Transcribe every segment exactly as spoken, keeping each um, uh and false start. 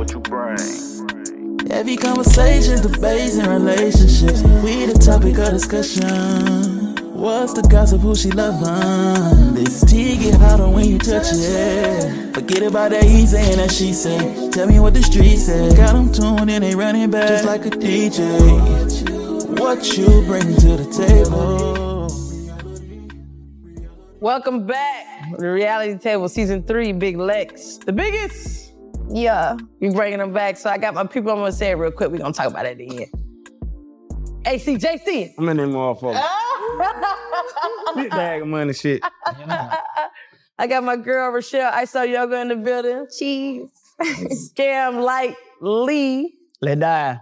what you bring. Heavy conversations, debates, and relationships. We the topic of discussion. What's the gossip, who she loving? This tea get hotter when you touch it. Forget about that he saying that she say. Tell me what the streets say. Got them tuned in, they running back just like a D J. What you bring to the table? Welcome back to the Reality Table, Season three, Big Lex. The biggest? Yeah. We bringing them back. So I got my people, I'm going to say it real quick. We're going to talk about it at the end. A C J C. I'm in that motherfucker. Big bag of money shit. I got my girl, Rochelle I Saw Yoga in the building. Cheese. Scam Light Lee. Let die.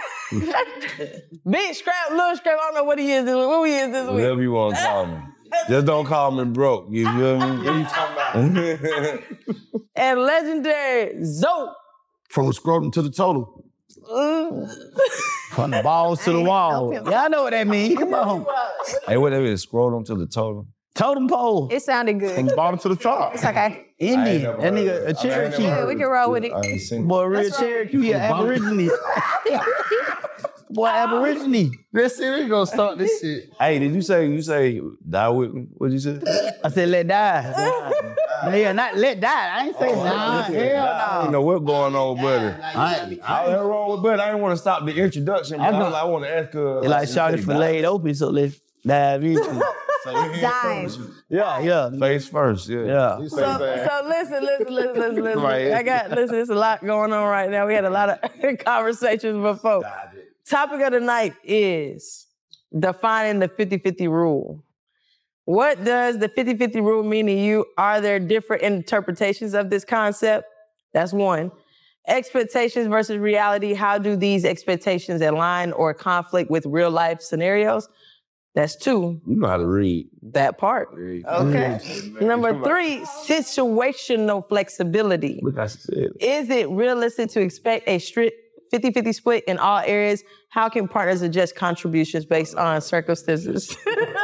Big Scrap, Little Scrap, I don't know what he is this week. What he is this week? Whatever you want to call me. Just don't call me broke. You feel me? What you talking about? And legendary Zoe. From the scrotum to the total. From the balls to the wall. Y'all know what that means. Come on. Hey, whatever it is, scroll them to the total. Totem pole. It sounded good. From the bottom to the top. It's okay. Indian. That nigga a Cherokee. Yeah, we can roll with it. I ain't seen Boy, real That's right. Cherokee, yeah, Aborigine. Boy, Aborigine. Let's see, we gonna start this shit. Hey, did you say, you say, die with me? What'd you say? I said let die. Yeah, not let die. I ain't say nah. Hell I no. don't know what's going on, buddy. I ain't, I ain't wrong with buddy. I didn't want to stop the introduction, but I, was like, I want to ask her. It's like shot for laid open, so let's dive into it. Dime. Yeah, yeah. Face first, yeah. Yeah. So, so listen, listen, listen, listen, listen. Right. I got, listen, there's a lot going on right now. We had a lot of conversations before. Topic of the night is defining the fifty-fifty rule. What does the fifty-fifty rule mean to you? Are there different interpretations of this concept? That's one. Expectations versus reality. How do these expectations align or conflict with real life scenarios? That's two. You know how to read. That part. Okay. Number three, situational flexibility. Look, I said. Is it realistic to expect a strict fifty-fifty split in all areas? How can partners adjust contributions based on circumstances?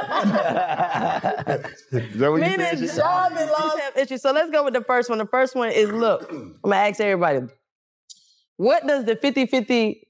Meaning job and laws have issues. So let's go with the first one. The first one is, look, I'm gonna ask everybody, what does the fifty-fifty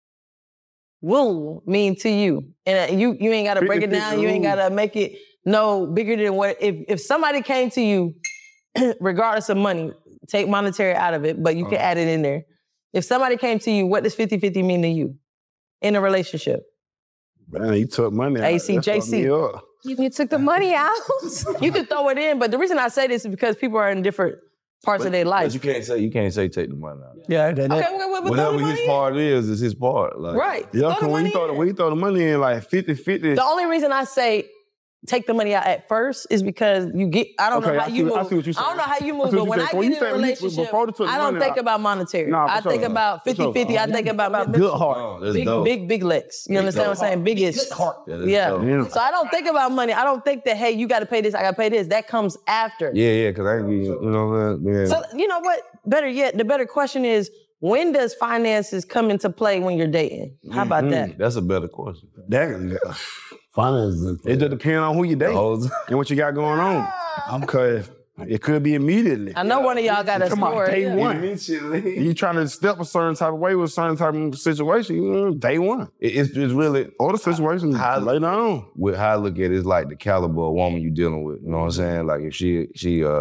rule mean to you? And uh, you you ain't gotta break it down, you ain't gotta make it no bigger than what, if, if somebody came to you, regardless of money, take monetary out of it, but you can uh, add it in there. If somebody came to you, what does fifty-fifty mean to you in a relationship? Man, you took money out. A C J C. You, you took the money out? You can throw it in, but the reason I say this is because people are in different parts but, of their life. But you can't say you can't say take the money out. Yeah, that, okay, well, well, whatever his part is, is his part. Like, right. Yeah, throw when you throw the when you throw the money in like fifty-fifty. The only reason I say take the money out at first is because you get, I don't okay, know how I you see, move. I see what you're saying. I don't know how you move, I but when I when get in a relationship, I don't money, think I, about monetary. Nah, I think sure. about fifty-fifty. Sure. I think about, about good heart. Oh, big, dope. big, big legs. You big understand dope. What I'm saying? Biggest. Heart. Yeah. Yeah. yeah. So I don't think about money. I don't think that, hey, you got to pay this, I got to pay this. That comes after. Yeah, yeah, because I ain't, you know what I'm saying? So, you know what? Better yet, the better question is, when does finances come into play when you're dating? How about mm-hmm. that? That's a better question. That, finances. It just depends on who you date and what you got going on. I'm cause it could be immediately. I know one of y'all got a story. Day yeah. one. Immediately. You trying to step a certain type of way with a certain type of situation, you know, day one. It, it's, it's really... Or the situation how, later on. With how I look at it, it's like the caliber of woman you dealing with. You know what I'm saying? Like if she she uh,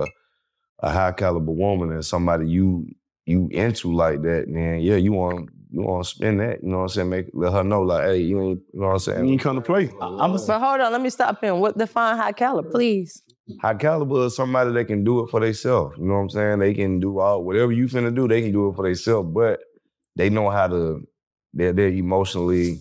a high caliber woman and somebody you you into like that, then yeah, you want you want to spend that. You know what I'm saying? Make let her know like, hey, you ain't. You know what I'm saying? You ain't come to play. I'm so hold on, let me stop him. What define high caliber, please? High caliber is somebody that can do it for themselves. You know what I'm saying? They can do all whatever you finna do. They can do it for themselves, but they know how to. They're they're emotionally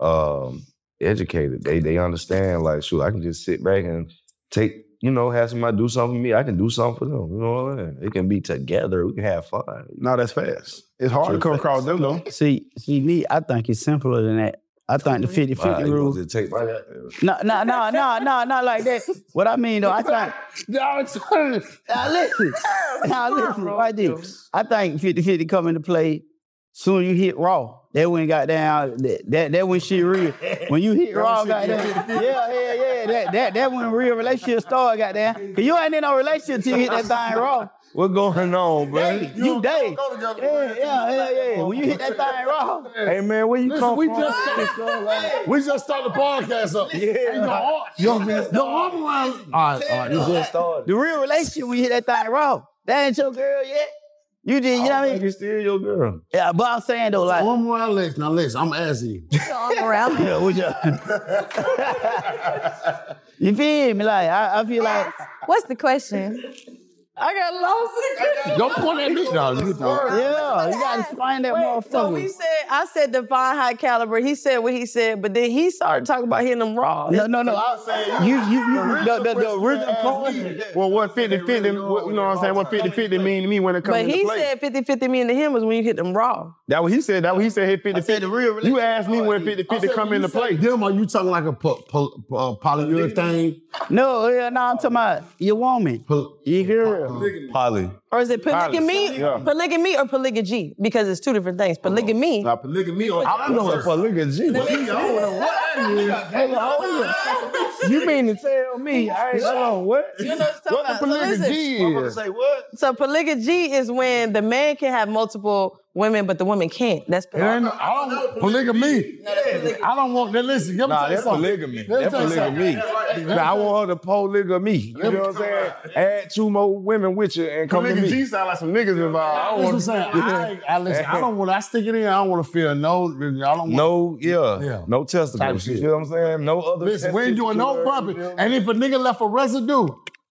um, educated. They they understand like, shoot, I can just sit back and take. You know, have somebody do something for me, I can do something for them. You know what I mean? It can be together. We can have fun. No, that's fast. It's hard to come fast. Across them, though. See, see, me, I think it's simpler than that. I think the fifty-fifty rule. Take my... No, no, no, no, no, not like that. What I mean, though, I think... Now listen. Now listen, right there. I think fifty-fifty come into play soon you hit raw. That when got down, that, that that when shit real. When you hit raw, goddamn. Yeah, yeah, yeah. That that that when real relationship start, goddamn. Cause you ain't in no relationship till you hit that thing raw. What's going on, bro? You Dave. Yeah, yeah, yeah, yeah. When you hit that thing raw. Hey, man, where you Listen, come we from? just started, we just started the podcast up. Yeah. Hey, your arm, your, your arm around. All right, all right. You just started. The real relationship when you hit that thing raw. That ain't your girl yet. You did, you know what I mean? You still your girl. Yeah, but I'm saying though, like. Arm around Lex. Now, Lex, I'm asking you. Arm around. Yeah, what you You feel me? Like, I, I feel like. What's the question? I got lost. Don't point at me. No, you don't. Yeah, you gotta find that motherfucker. So we said, I said define high caliber. He said what he said, but then he started talking about hitting them raw. No, no, no. I, you, you, you, the, the, the original point. Well, what fifty fifty, you know what I'm saying? What fifty fifty mean to me when it comes But to he play? said fifty fifty mean to him was when you hit them raw. That what he said. That what he said. Hit fifty fifty. the real You asked me when fifty fifty come into play. Them, are you talking like a po- po- uh, polyurethane? No, yeah, no, I'm talking about your woman. Po- Your girl. Polly. Or is it polygamy? Yeah. Polygamy or polygyny? Because it's two different things. Polygamy. Now, polygamy. Or, I don't know what Polygamy. You mean to tell me? I ain't hold on. What? You know what I'm talking about? So listen, Polygamy is. Say what? So polygamy is when the man can have multiple women, but the woman can't. That's It ain't no- polygamy. I don't want polygamy. I don't want that. Listen, let me Nah, tell you that's something. polygamy. Let me That's tell you something. polygamy. Nah, I want her to polygamy. You know what I'm saying? Add two more women with you and come to Polygamy me. sound like some niggas involved. I That's don't what I'm want saying. I, I, listen, I don't want. I stick it in. I don't want to feel no. I don't want. No, yeah, Yeah. no Type testicles. You shit. feel what I'm saying? No other. Listen, we ain't doing no testicular, bumping. you feel me? And if a nigga left a residue,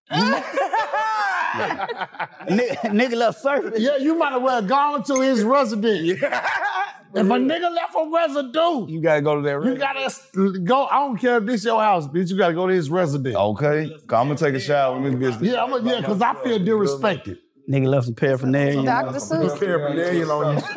Nigga, nigga left surface. yeah, you might as well gone to his residence. If a nigga left a residue, You gotta go to that. you restaurant. gotta go. I don't care if this your house, bitch. You gotta go to his residence. Okay, 'cause I'm gonna take a shower in this business. Yeah, I'm a, yeah, because I feel disrespected. Nigga left some paraphernalia. Doctor Seuss. paraphernalia on you.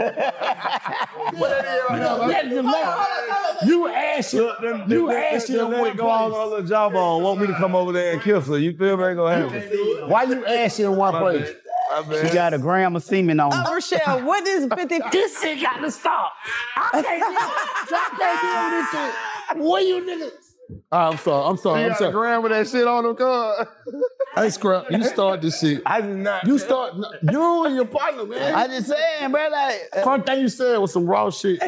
You ask him, you ask him Let what it go on place. a little job on. Want me to come over there and kiss her? You feel me? Ain't gonna happen. Why you ask him what place? She got a gram of semen on. Oh, Rochelle, what is fifty? This shit got to stop. I can't deal, I can't deal with this shit. What you niggas? I'm sorry, I'm sorry, I'm sorry. Grand with that shit on them car. Hey, Scrap, you start this shit. I did not. You start, you and your partner, man. I just saying, bro, like. uh, First thing you said was some raw shit.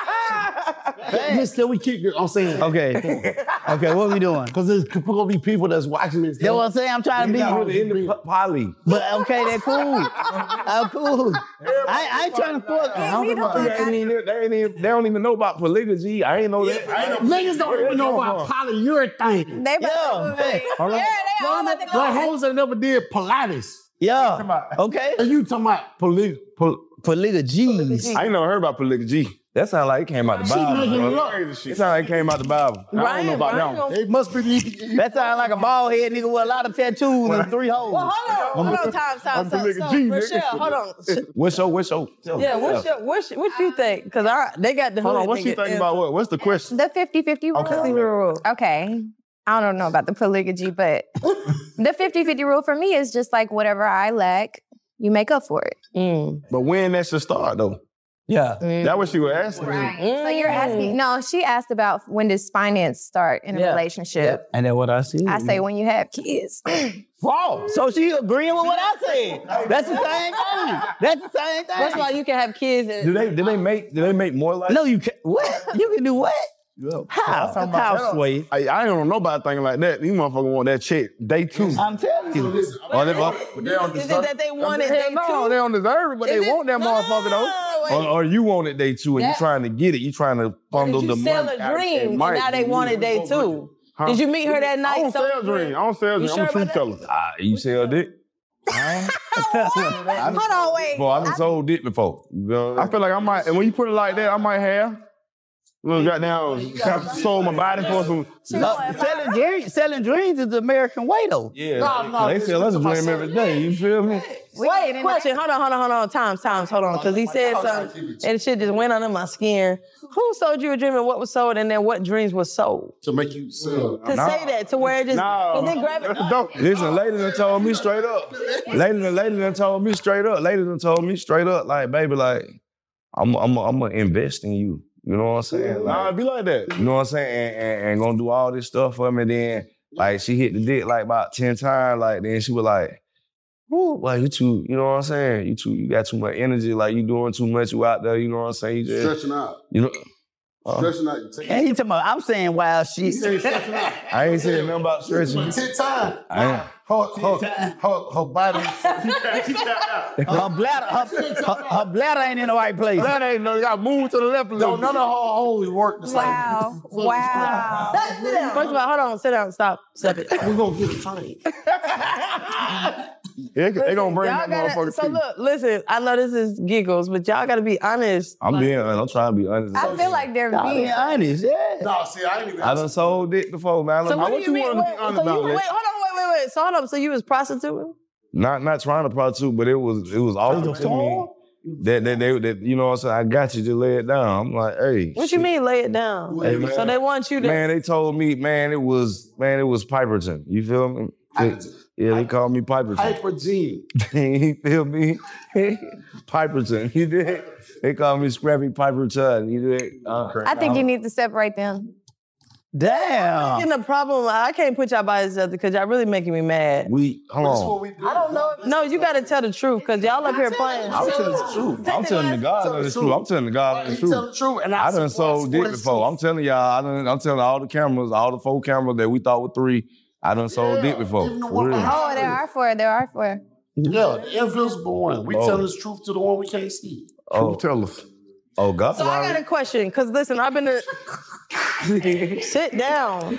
Just can we keep it? I'm saying. Okay. Okay, what we doing? Because there's gonna be people that's watching this. That's what I'm saying. I'm trying to be. Not really into po- poly. But okay, that's cool. I'm cool. I, I ain't trying to fuck. They ain't even, they, ain't even, they don't even know about polygamy. I ain't know that. Niggas don't even know about polyurethane. They Yeah. Hey, Hold on. yeah, they all about to go. Like hoes that never did Pilates. Yeah. Okay. And you talking about poly, poly Polygamy. I ain't never heard about polygamy. That sound like it came out the She Bible. making bro. it up. It sound like it came out the Bible. I don't know about that one. It must be the. That sound like a bald head nigga with a lot of tattoos and three holes. Well, hold on, hold on, time, time, I'm time. polygamy, So, nigga. Rochelle, hold on. What's your, what's your? Yeah, what's your, what's your, what you think? Because they got the Hold hood on, what's she nigga thinking in- about what? What's the question? The fifty-fifty rule. Okay. Rule. Okay. I don't know about the polygamy, but the fifty-fifty rule for me is just like whatever I lack, you make up for it. Mm. But when that should start though? Yeah. That what she was asking. So you're asking, no, she asked about when does finance start in a Yeah. relationship. And then what I see? I say when you have kids. Wrong. So she agreeing with what I said. That's the same thing. That's the same thing. That's why you can have kids and Do they? Do they make? Do they make more like? No, you can't. What? You can do what? Yeah. How? How, Sway? I, I don't know about thinking like that. These motherfuckers want that check day two. I'm telling you. Oh, they, oh, is it that they wanted Hell they no, too? they don't deserve it, but Is they it- want that no, motherfucker though. wait. or, or you want it day two and That- you trying to get it. You trying to Or bundle did the you sell money. a dream and might. now they wanted day two? Huh? Did you meet her that night? I don't So- sell dream. I don't sell You dream. I'm sure a truth about teller. Ah, you sell dick? Hold on, wait. Boy, I've sold dick before. You know? I feel like I might, and when you put it like that, I might have. Well, goddamn, sold my body for some. Uh, selling, dreams, selling dreams is the American way, though. Yeah, No, no, they this- sell us a this is dream my every day. You feel me? Wait, question. Hold on, hold on, hold on. Times, times, hold on. Because he said something and shit just went under my skin. Who sold you a dream and what was sold and then what dreams was sold? To make you sell. To say that, to where it just, No. and then grab it. Don't. Listen, lady done told me straight up. Lady done, lady done told me straight up. Lady done told me straight up, like, baby, like, I'm, I'm, I'm gonna invest in you. You know what I'm saying? Nah, Like, it be like that. you know what I'm saying? And, and, and gonna do all this stuff for me. Then, like, she hit the dick like about ten times. Like, then she was like, woo, like you too, you know what I'm saying? You too, you got too much energy, like you doing too much, you out there, you know what I'm saying? You just, Stretching out. You know, uh, Stretching out. You Hey, you talking about, I'm saying wild shit. You say stretching out. I ain't saying nothing about stretching. Take time. I ain't. Her, her, her, her body. Her bladder, her, her, her bladder ain't in the right place. That ain't no, you gotta move to the left a little. No, none of her holes work the same. Wow. Wow. First of all, hold on, sit down, stop, stop it. We're gonna get it tight. They, they gonna bring Y'all that gotta, motherfucker so to you. look, listen, I know this is giggles, but y'all gotta be honest. I'm being honest. I'm trying to be honest. I feel like they're Y'all being being honest, yeah. No, see, I ain't even. I done sold dick before, man. So How what do much you mean? wanna be Wait, honest so you, about, wait, man? hold on, wait, wait, wait. So hold on, so you was prostituting? Not not trying to prostitute, but it was it was offered to me that that they that you know what I'm saying. I got you, just lay it down. I'm like, hey. What you mean, lay it down? Hey, man. So they want you to. Man, they told me, man, it was man, it was Piperton. You feel me? Piperton. Yeah, they called me Piperton. Hyper G. You feel me? Piperton. You did. They call me Scrappy Piperton. You did. Uh, I think you need to separate them. Damn. Getting the problem, I can't put y'all by each other because y'all really making me mad. we hold That's on. what we do. I don't know. No, you gotta tell the truth because y'all up here playing. I'm telling the truth. I'm telling the God the truth. I'm telling the God the He tell truth. the truth, and I I done sold dick before. I'm telling y'all, I done, I'm telling all the cameras, all the four cameras that we thought were three, I done sold dick before. even the For one real. behind- Oh, there are four. There are four. Yeah, the invisible one. We Oh. tell the truth to the one we can't see. Oh, Truth tellers. oh, God. So I got a question because listen, I've been to sit down.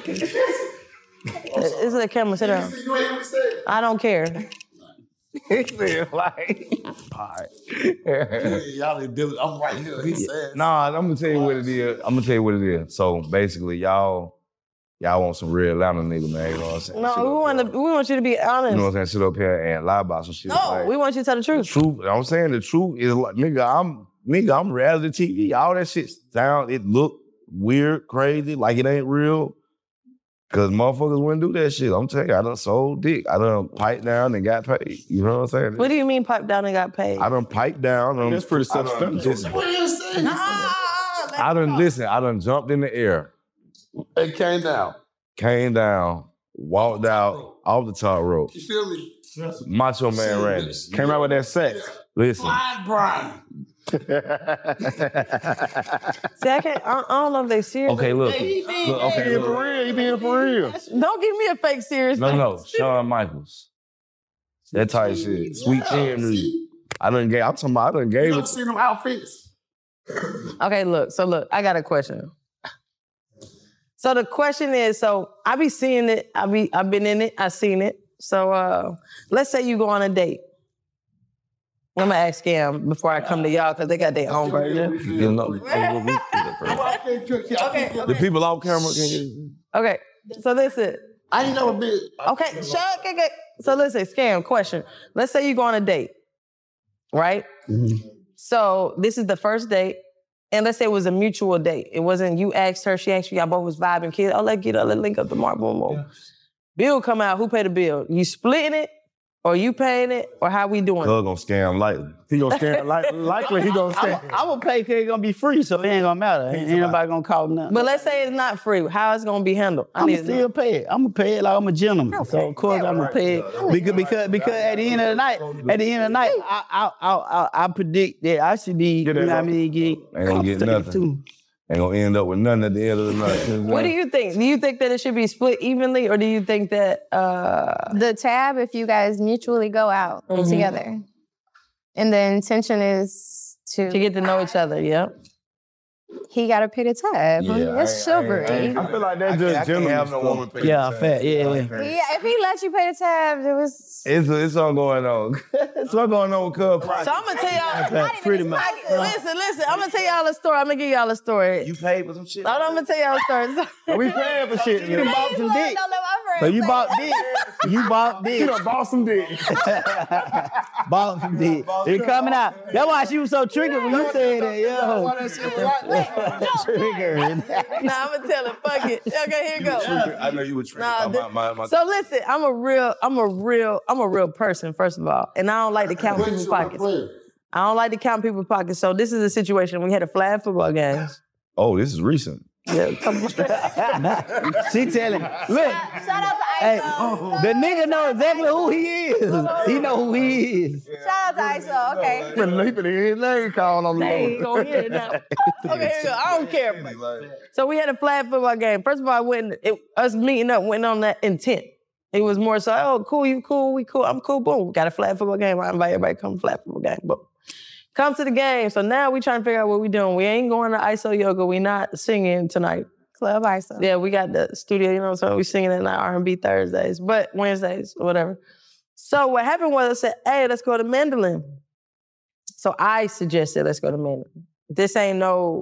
This is a camera. Sit down. You ain't understand. I don't care. He said like, pie. Y'all ain't dealing. I'm right here. He said. Nah, I'm gonna tell you what it is. I'm gonna tell you what it is. So basically, y'all, y'all want some real Atlanta nigga, man. You know what I'm saying? No, Sit we up want here. to. We want you to be honest. You know what I'm saying? Sit up here and lie about some shit. No, like, we want you to tell the the truth. truth. I'm saying the truth is like, nigga, I'm nigga, I'm reality T V. All that shit sound, it look weird, crazy, like it ain't real. Cause motherfuckers wouldn't do that shit. I'm telling you, I done sold dick. I done piped down and got paid. You know what I'm saying? What do you mean pipe down and got paid? I done piped down. I done, That's pretty I done- self-explanatory. listen, What you saying? I done listen. I done jumped in the air, It came down. came down, walked out off the top rope. You feel me? Macho Man Randy Came out with that sex. Listen, Blind Brian. See, I can't. I, I don't know if they serious. okay, look, Hey, look, he okay, Being for look. real, he being for real. Don't give me a fake serious. No, thing. no, Shawn Michaels, that type shit, sweet chin music. I done gave. I'm talking about. I done You gave ever it. seen them outfits? Okay, look. So look, I got a question. So the question is, so I be seeing it. I be, I've been in it. I seen it. So uh, let's say you go on a date. I'm gonna ask Scam before I come to y'all because they got their own version. You know, Okay, the people off camera can hear. okay. So listen. I ain't never been. Okay, shut up. Okay, okay. So listen, Scam, question. Let's say you go on a date, right? So this is the first date, and let's say it was a mutual date. It wasn't you asked her, she asked you, y'all both was vibing, kids. Oh, let's get up, let's link up tomorrow, boom, boom. Bill come out, who pay the bill? You splitting it, or you paying it, or how we doing it? Cuz gonna scam lightly. He gonna stand, like, likely he gonna stand. I'm gonna pay because it's gonna be free, so it ain't gonna matter. Ain't, ain't nobody gonna call nothing. But let's say it's not free. How it's gonna be handled? I I'm need gonna to know. still pay it. I'm gonna pay it like I'm a gentleman. So of course I'm gonna pay it because because because at the end of the night, at the end of the night, I I I I, I predict that I should be. You know what I mean? Get Ain't gonna get compensated nothing. too. Ain't gonna end up with nothing at the end of the night. You know What do you think? Do you think that it should be split evenly, or do you think that uh The tab, if you guys mutually go out Mhm. together, and the intention is to, to get to know each other? Yeah. he got to pay the tab. Yeah, Honey, That's I ain't- I ain't- chivalry. I feel like I that's can't, just I can't gentleman have no stuff. woman pay Yeah, the fair. tab. Yeah, I yeah. can't. Yeah, if he let you pay the tab, there was. It's it's all going on. It's all going on with Cub. So I'm gonna tell y'all. That's pretty much. Listen, listen. I'm gonna tell y'all a story. I'm gonna give y'all a story. You paid for some shit. Hold on, I'm gonna tell y'all a story. We paying for shit. You done bought some dick. Don't let my friend So you say bought that. dick. You bought He dick. done bought some dick. Bought some dick. It coming out. That's why she was so triggered when you said that. Yo. Triggered. Nah, I'm gonna tell it. Fuck it. Okay, here you go. I know you were trying Nah, to my, my, my, So listen, I'm a real, I'm a real, I'm a real person, first of all. And I don't like to count people's pockets. I don't like to count people's pockets. So this is a situation. We had a flag football game. Oh, this is recent. Yeah, come on. She telling, look, Shout out to hey, ISO. the nigga know exactly who he is. He know who he is. Shout out to ISO. Okay. He finna he finna hear his name called on the They ain't load. gonna hear it now. Okay, here we go. I don't care. So we had a flag football game. First of all, I went, it, us meeting up went on that intent. It was more so, oh, cool, you cool, we cool, I'm cool, boom. Got a flag football game. I invite everybody to come to flag football game, boom. Come to the game. So now we trying to figure out what we doing. We ain't going to I S O yoga. We not singing tonight. Club I S O. Yeah, we got the studio, you know, so we singing at night R and B Thursdays, but Wednesdays, or whatever. So what happened was I said, hey, let's go to Mandolin. So I suggested let's go to Mandolin. This ain't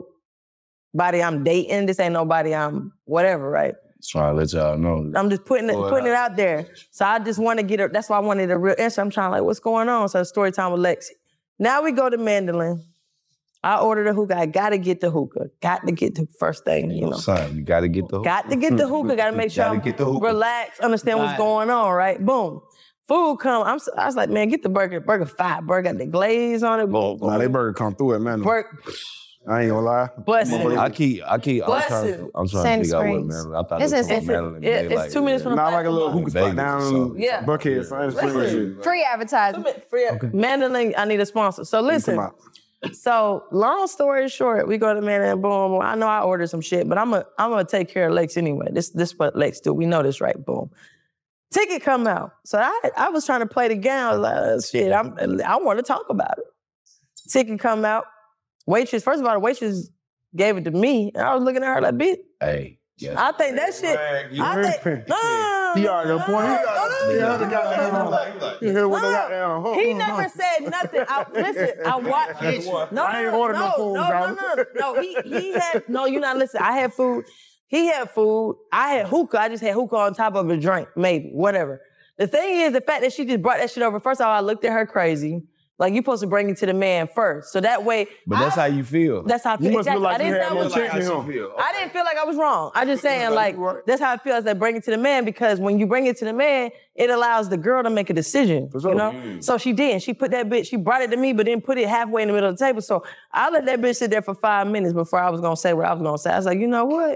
nobody I'm dating. This ain't nobody I'm whatever, right? Trying to let y'all know. I'm just putting it, Boy, putting it out there. So I just want to get it. That's why I wanted a real answer. I'm trying like, what's going on? So story time with Lexi. Now we go to Mandolin. I ordered a hookah. I gotta get the hookah. Got to get the first thing, you know. Son, you gotta get the hookah. Got to get the hookah. Got to make sure Gotta I'm get the hookah. relax, understand what's Right. going on, right? Boom. Food come. I'm, I was like, man, get the burger. Burger five. Burger got the glaze on it. Boom. boom. Nah, they burger come through it, man. Burger. I ain't gonna lie. Busted. I keep, I keep, I'm Bless trying, you. to, I'm trying Sand to figure out what Springs. Mandolin. I thought It's it was in from Sand- Mandolin. it- Bay, it's like, two minutes from Nah, like a little hookah spot Vegas down or in something. Yeah. Buckhead, Science Springs. Free advertising. Free Mandolin, I need a sponsor. So listen. Come out. So long story short, we go to Mandolin, boom, boom. I know I ordered some shit, but I'm gonna I'm gonna take care of Lex anyway. This this what Lex do. We know this, right? Boom. Ticket come out. So I I was trying to play the game. I was like, oh, shit, I'm, I want to talk about it. Ticket come out. Waitress, first of all, the waitress gave it to me. And I was looking at her like, bitch. Hey, yes. I think that shit. I think, no, no, no, He no, already got a point. no, no, no, He no, heard the no, goddamn no, no, hook. He heard what they no. got down. Huh, He huh, never huh. said nothing. I, listen, I watched. No, I ain't no, ordered no no, food, no, dog. no, no, no. He he had no. You're not listening. I had food. He had food. I had hookah. I just had hookah on top of a drink, maybe whatever. The thing is, the fact that she just brought that shit over. First of all, I looked at her crazy. Like, you supposed to bring it to the man first. So that way. But that's I, how you feel. That's how I feel. You must feel Exactly. like I you didn't had say I more was check wrong. than him. I didn't feel like I was wrong. I just saying, like, you right. that's how I feel as I bring it to the man, because when you bring it to the man, it allows the girl to make a decision, For sure. you know? So she did. She put that bitch, she brought it to me, but then put it halfway in the middle of the table. So I let that bitch sit there for five minutes before I was gonna say what I was gonna say. I was like, you know what?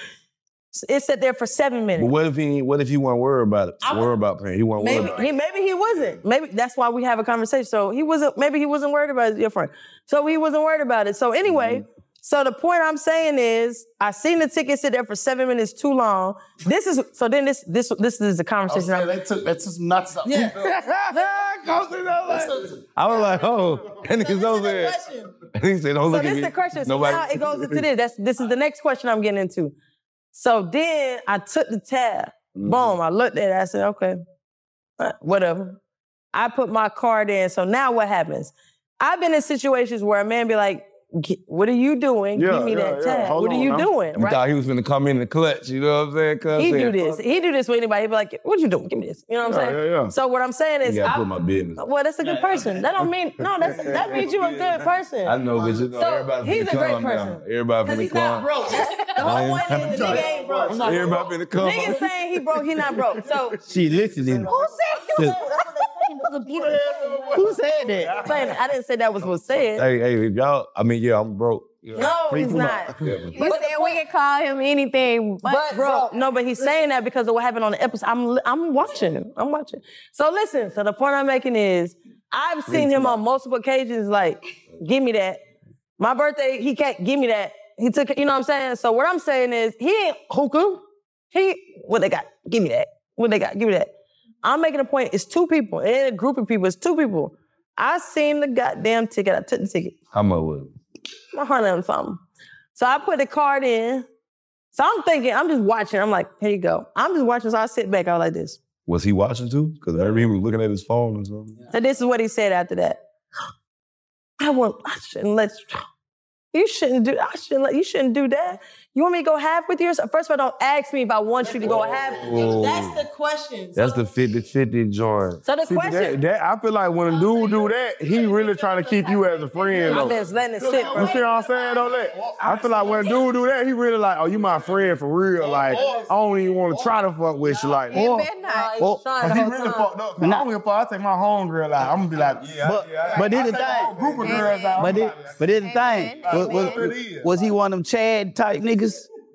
It sat there for seven minutes. But what if he, what if he wasn't worried about it? I- Worried about paying. He wasn't worried Maybe about it. he, maybe he wasn't. Maybe that's why we have a conversation. So he wasn't. Maybe he wasn't worried about your friend. So he wasn't worried about it. So anyway, Mm-hmm. so the point I'm saying is, I seen the ticket sit there for seven minutes too long. This is so. Then this this this is the conversation. I'm- They took that took some nuts out. Yeah. I was like, oh, and he's over there. question. And he said, don't So look at this me. is the question. So Nobody. now it goes into this. That's this is the next question I'm getting into. So then I took the tab. Mm-hmm. Boom. I looked at it. I said, okay, uh, whatever. I put my card in. So now what happens? I've been in situations where a man be like, "G- what are you doing? Yeah, Give me yeah, that yeah. tab. Hold What are on you now. doing? You Right? thought he was gonna come in the clutch, you know what I'm saying? Cuz He saying, do this. He do this with anybody. He be like, what you doing? Give me this. You know what I'm Yeah, saying? yeah, yeah. So what I'm saying is, You gotta I- put my business. well, that's a good person. That don't mean, no, that's, that means you a good person. I know, but you know, So, everybody he's finna a great come person. now. Everybody Because finna he's not come. broke. That's, the whole point is the nigga ain't broke. Everybody finna come. Niggas saying he broke, he not broke. So She listening. Who said he was? That's what they saying. It was a beautiful. Who said that? saying, I didn't say that was what said. Hey, hey, if y'all, I mean, yeah, I'm broke. Yeah. No, he's not. You said we can call him anything but, But broke. no, but he's saying that because of what happened on the episode. I'm I'm watching. I'm watching. So listen. So the point I'm making is, I've seen him on multiple occasions. Like, give me that. My birthday, he can't give me that. He took it. You know what I'm saying? So what I'm saying is, he ain't hookah. He what they got? Give me that. What they got? Give me that. I'm making a point. It's two people. It ain't a group of people. It's two people. I seen the goddamn ticket. I took the ticket. How much was it? My hundred and something. So I put the card in. So I'm thinking, I'm just watching. I'm like, here you go. I'm just watching. So I sit back. I was like this. Was he watching too? Because I remember he was looking at his phone or something. So this is what he said after that. I want. I shouldn't let you. You shouldn't do. I shouldn't let. You shouldn't do that. You want me to go half with yours? First of all, don't ask me if I want you to go half. Whoa. That's the question. That's so, the fifty-fifty joint. So the See, question. that, that, I feel like when a dude do that, he really trying to keep you as a friend, I'm though. just letting it sit, You bro. see what I'm saying, though? That, I feel like when a dude do that, he really like, oh, you my friend for real. Like, I don't even want to try to fuck with you. Like, It oh, better not. He's trying but the he whole really time. fucked up. I don't give a fuck. I take my homegirl out. I'm gonna be like, But, but this the I thing. take a group of girls out. But I'm this, like, but this the thing. Amen. Was, was, was he one of them Chad type niggas?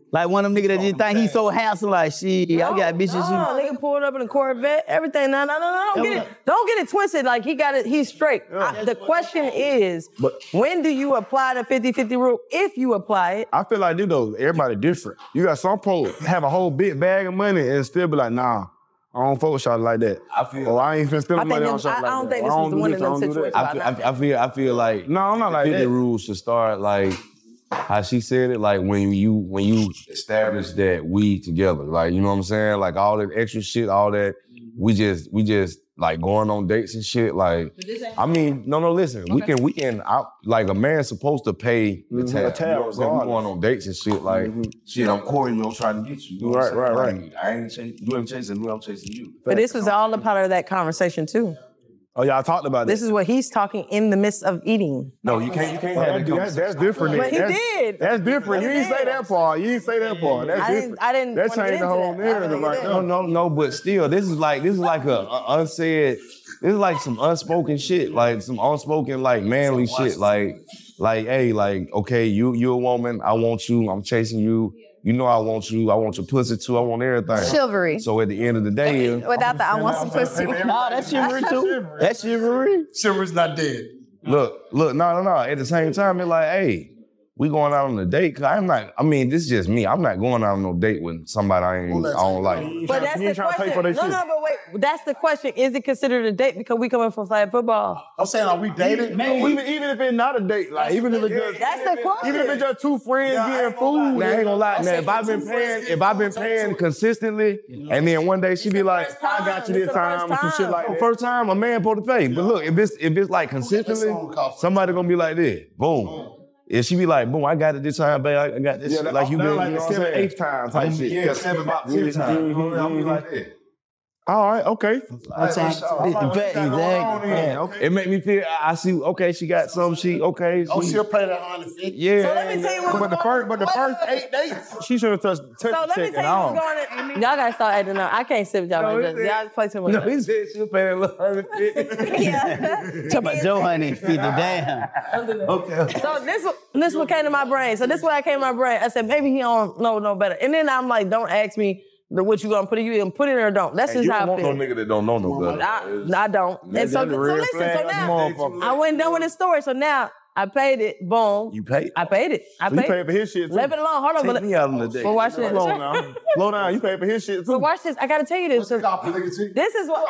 Like one of them niggas that just think he's so handsome, like, shit, I got bitches. No, nigga pulled up in a Corvette, everything. No, no, no, no, don't get it, don't get it twisted. Like he got it, he's straight. I, the question is, But- when do you apply the fifty fifty rule? If you apply it, I feel like, you know, everybody different. You got some folks have a whole big bag of money and still be like, nah, I don't fuck with shawty like that. I feel. Or I ain't finna spend I money think on this- I- shawty I like don't that. think Or this I was the do one this, in I them don't do that. situations. I feel, I, feel- I feel. I feel like No, I'm not like fifty that. rules should start like how she said it. Like when you when you establish that we together. Like you know what I'm saying. Like all that extra shit, all that we just we just like going on dates and shit. Like I mean, no, no. Listen, we can we can. I, like a man's supposed to pay the Mhm, tab. a tab, You know what I'm saying? We regardless. going on dates and shit. Like shit, I'm courting you. I'm trying to get you. You know what I'm Right, saying? right, Like, I ain't chasing. You ain't chasing me. I'm chasing you. but this was all a part of that conversation too. Oh, y'all talked about This that. is what he's talking in the midst of eating. No, you can't. You can't Well, have that- that that's, conversation. that's different. But he that's, did. That's different. You He didn't say did. that part. You didn't say that part. That's I different. didn't. I didn't. That wanna get changed the into whole that. I narrative didn't right get there. No, no, no, but still, this is like this is like a, a unsaid. This is like some unspoken shit, like some unspoken like manly shit, like like hey, like okay, you you a woman, I want you, I'm chasing you. You know I want you, I want your pussy too, I want everything. Chivalry. So at the end of the day, Without the I want some pussy. No, that's chivalry too. That's chivalry. Chivalry's not dead. look, look, no, no, no. At the same time, it's like, hey, we going out on a date. Cause I'm not. I mean, this is just me. I'm not going out on no date with somebody I ain't. I don't like. But that's You the ain't trying to pay question. for No, that shit. no, but wait. That's the question. Is it considered a date because we coming from flag football? I'm saying, are we dating? Even, even if it's not a date, like even if it's just That's the question. even if it's just two friends getting food. Now, I ain't gonna lie. Now, if I've been paying, if I've been paying consistently, and then one day she be like, I got you It's this the time, first some shit time. like that. first time a man supposed to pay. But look, if it's if it's like consistently, somebody gonna be like this. Boom. If she be like, boom, I got it this time, babe. I I got this Yeah, shit. that- Like you been, like you the know what I'm seven, saying? eighth time type shit. Yeah, seven about ten times. I'll be like that. All right, okay. Exactly. Yeah, okay. It make me feel. I I see. Okay, she got some. She okay. Oh, she- she'll pay that one hundred fifty. yeah. So let me tell you what's But the first, but the first eight days, she should have touched touched So the let me chick tell at you all. what's going on. Y'all gotta start acting up. I can't sit with y'all No, like he this. said- Y'all play too much. No, he said she'll pay that little hundred fifty. Yeah. Talk about Joe Honey fifty, damn. Okay. So this this what came to my brain. So this what I came to my brain. I said maybe he don't know no better. And then I'm like, don't ask me the what you gonna put it. You gonna put it in or don't. That's And just you how don't I want no feel. nigga that don't know no better. I, I don't. That- And so, that's a so red listen. flag So like a now motherfucker. I went done with the story. So now I paid it. Boom. You pay. I paid it. I You paid paid it. for his shit too. Leave it alone. Hold on. Take But, me out on the date. but watch this. Slow down. Slow down. You paid for his shit But too. watch this. I gotta tell you this. So this is what.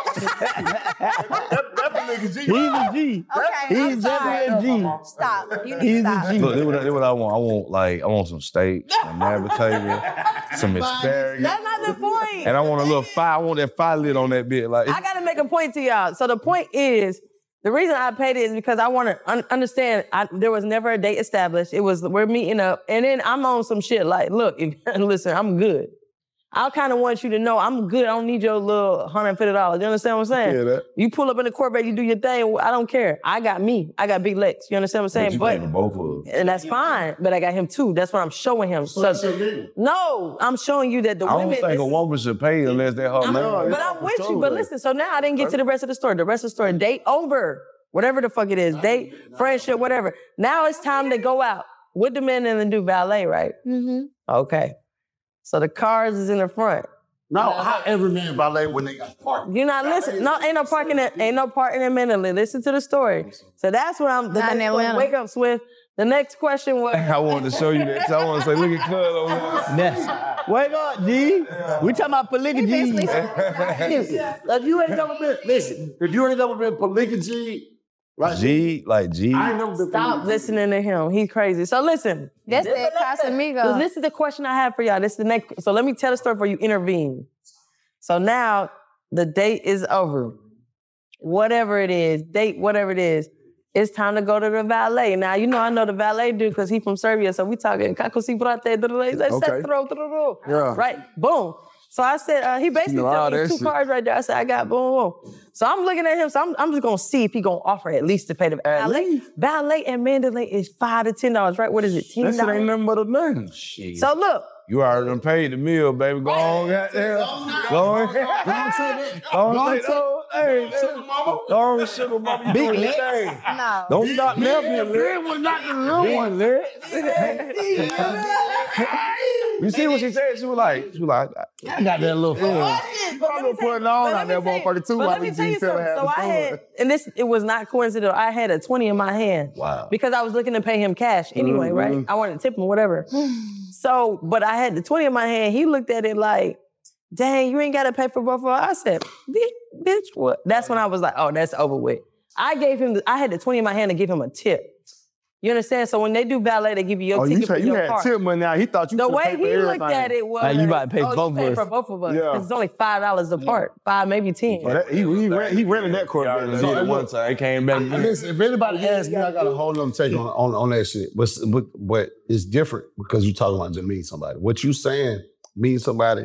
He's a G. Okay, He's I'm sorry. definitely a G. Stop. You need He's to a stop. G. Look, this what, this what I want. I want like I want some steak, some navitalia, some asparagus, That's not the point. and I want a little fire. I want that fire lit on that bit. Like I gotta make a point to y'all. So the point is, the reason I paid it is because I want to un- understand. I, there was never a date established. It was we're meeting up, and then I'm on some shit like, look, if, listen, I'm good. I kind of want you to know I'm good. I don't need your little one hundred fifty dollars. You understand what I'm saying? Yeah, that. You pull up in the Corvette, you do your thing. I don't care. I got me. I got big legs. You understand what I'm saying? you But pay for both of them. and that's fine. But I got him too. That's what I'm showing him. So, no, I'm showing you that the I don't women. think this- a woman should pay unless they're her I'm- man. but I'm with you. But listen, so now I didn't get to the rest of the story. The rest of the story, date over. Whatever the fuck it is, date, friendship, whatever. Now it's time to go out. What the men in the do valet, right? Mm-hmm. Okay. So the cars is in the front. No, how every man valet when they got parked. You're not listening. No, ain't no parking. In, ain't no parking in mentally. Listen to the story. So that's what I'm. The Not in next one, Atlanta. wake up, Swift. The next question was. I wanted to show you that. So I want to say, look at Cuz over there. Yes. Wake up, G. We talking about polygamy. If you ain't never been, listen, if you ain't never been polygamy, right? G, like G. I ain't never been Stop polygamy. listening to him. He's crazy. So listen. That's This- it, So Casamigo. this is the question I have for y'all. This is the next. So let me tell the story before you intervene. So now the date is over. Whatever it is, date, whatever it is, it's time to go to the valet. Now, you know I know the valet dude because he's from Serbia, so we talking, kako si brate, Okay. Yeah. right? Boom. So I said, uh, he basically You know all told me that two shit. cards right there. I said, I got boom, boom. So I'm looking at him, so I'm, I'm just gonna see if he gonna offer at least to pay the valet. Valet and Mandalay is five to ten dollars, right? What is it, ten That shit ain't dollars? nothing but a nothing. Shit. So look, You already done paid the meal, baby. Go on, goddamn. Go on. Go on, say that. Oh, hey, go on, sugar mama. You Big doing your lips. thing. No. Don't stop nephew, Larry. was not the real Big one. Larry. You see what she said? She was like, she was like, I got that little fun. I I'm gonna put it on out there, motherfucker, too. But while let me we tell you G seven something. had So the I fun. had, and this, it was not coincidental. I had a twenty in my hand. Wow. Because I was looking to pay him cash anyway, Mm-hmm. right? I wanted to tip him, whatever. So, but I had the twenty in my hand. He looked at it like, dang, you ain't got to pay for both of us. I said, bitch, bitch, what? That's when I was like, oh, that's over with. I gave him, the, I had the twenty in my hand to give him a tip. You understand? So when they do valet, they give you your Oh, ticket you for said you your had car. tip money now. He thought you The could way pay for he everything. looked at it was, Like, you about to pay oh, for both you pay of us. for both of us. Yeah. 'Cause it's only five dollars apart, five maybe ten. Oh, that, he, he, ran, he rented that Corvette. did So it it one was- time. It came back. And listen, if anybody asks me, I got a whole nother take on, on, on that shit. But, but, but it's different because you talking about to meet somebody. What you saying, meeting somebody,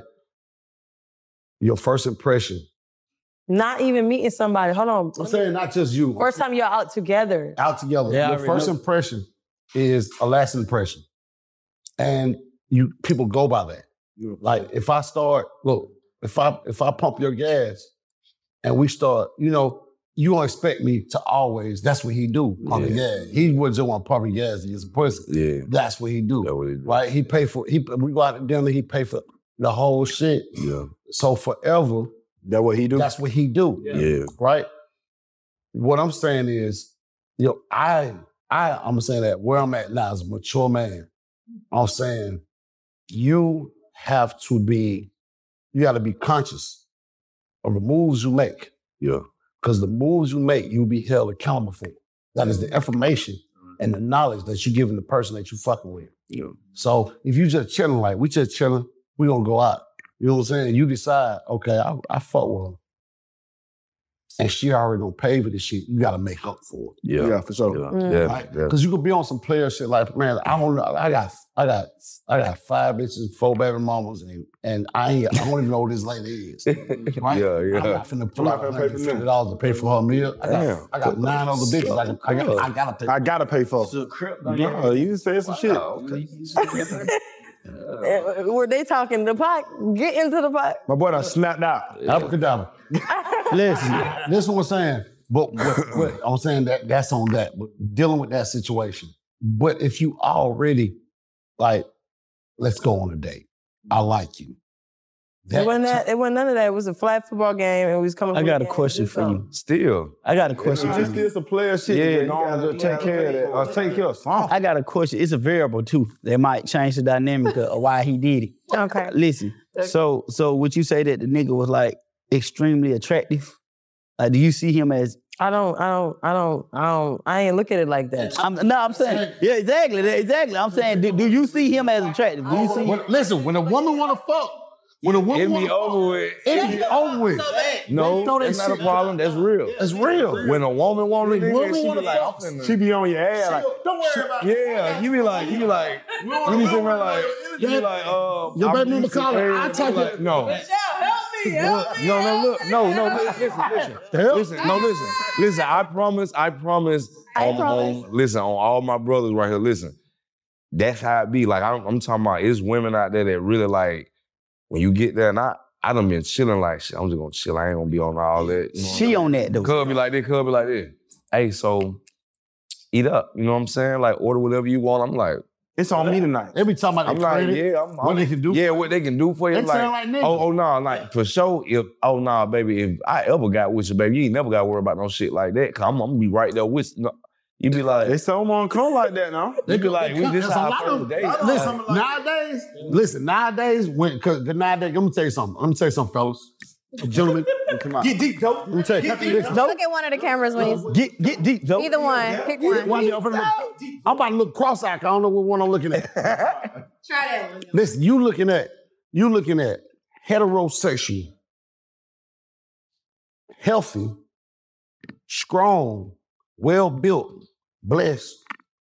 your first impression. Not even meeting somebody. Hold on. I'm saying not just you. First time you're out together. Out together. Yeah, I your already first know. impression is a lasting impression. And you people go by that. Like if I start, look, if I if I pump your gas and we start, you know, you don't expect me to always, that's what he do, pump the gas. He wouldn't just want to pump the gas, he's a person. Yeah. That's what he do. That's what he do. Right? He pay for, he we go out to dinner, he pay for the whole shit. Yeah. So forever, That what he do? that's what he do. Yeah. Right? What I'm saying is, you know, I, I, I'm saying that where I'm at now as a mature man, I'm saying you have to be, you got to be conscious of the moves you make. Yeah. Because the moves you make, you'll be held accountable for. That is the information and the knowledge that you're giving the person that you fucking with. Yeah. So if you just chilling, like we just chilling, we gonna go out. You know what I'm saying? You decide, okay, I, I fuck with her. And she already gonna pay for this shit. You gotta make up for it. Yeah. Yeah, for sure. Yeah. Mm. Yeah. Right? Yeah. Because you could be on some player shit like, man, I don't know. I got I got I got five bitches, four baby mamas, and, and I ain't I don't even know who this lady is. Right? Yeah, yeah. I'm not finna pull I'm out not finna pay for fifty dollars to pay for her meal. I got, Damn. I got nine other bitches. I, can, I, got, I gotta pay. I gotta pay for it. No, you said some shit. Uh, Were they talking the pot? Get into the pot. My boy done snapped out. Abracadabra. Listen, this is what I'm saying. But what, what I'm saying that that's on that. But dealing with that situation. But if you already like, let's go on a date. I like you. It wasn't that. It wasn't none of that. It was a flat football game, and we was coming. I from got the a game. question Do for you. something. Still. I got a question It's for just you. it's a player shit. Yeah, Yeah, you you gotta- just take care of that. Or take care of something. I got a question. It's a variable too. That might change the dynamic of why he did it. Okay. Listen. So, so would you say that the nigga was like extremely attractive? Like, do you see him as? I don't. I don't. I don't. I don't. I ain't look at it like that. I'm, no, I'm saying. Yeah, exactly, exactly. I'm saying, do, do you see him as attractive? Do you see? When- listen, when a woman wanna fuck, when a It woman be wanna over with. fuck, it be over with. No, throw that that's not a shit- problem. That's real. It's real. When a woman want to When do woman that, she be wanna like, fuck, I'm finna- She be on your ass like, Don't worry about yeah, you be like, you be like, you be sitting there like, you be like, uh, Your I'm baby mama used to calling, paying- I take like, it. No. No, no, look, no, no, listen, listen, hell? listen, no, listen, listen. I promise, I promise, I on, promise. on- listen, on all my brothers right here, listen. That's how it be. Like I'm, I'm talking about, it's women out there that really like when you get there, and I, I done been chilling like shit. I'm just gonna chill. I ain't gonna be on all that. You know what I'm She on that though. Could be like this, could be like this. Hey, so eat up. You know what I'm saying? Like order whatever you want. I'm like, it's on me tonight. They be talking about I'm they like, credit, yeah, I'm, what I'm- they can do. Yeah, what they can do for you. They like, sound like niggas. oh, oh no, like for sure. If oh no, nah, baby, if I ever got with you, baby, you ain't never got to worry about no shit like that. Cause I'm, I'm gonna be right there with you. No, you be like, They so on come like that now. you be like, we There's this a how lot I of- first date. Listen, nowadays, listen, nowadays, when, cause nowadays, let me tell you something. Let me tell you something, fellas. Gentlemen, come on. Get deep, though. Let me tell you, listen, Look at one of the cameras when he's Get get deep though. either one. Pick one. one here, I'm, finna look- I'm about to look cross-eyed. I don't know what one I'm looking at. Try that one. Listen, you looking at, you looking at heterosexual, healthy, strong, well-built, blessed,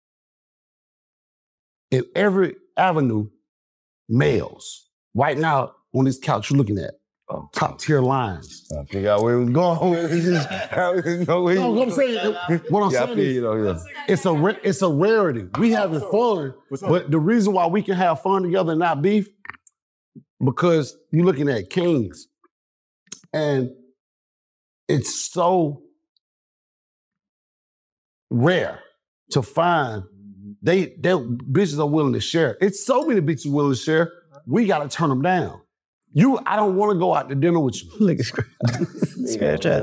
in every avenue, males. Right now, on this couch, you're looking at top tier lines. I figure out where it was going with it. I didn't know where You know what I'm you- saying? What I'm Yeah, I saying feel is, you though, yeah. it's a ra- it's a rarity. We having fun, but the reason why we can have fun together and not beef, because you're looking at kings, and it's so rare to find they they bitches are willing to share. It's so many bitches willing to share we gotta turn them down. You, I don't want to go out to dinner with you. Look at scratch out.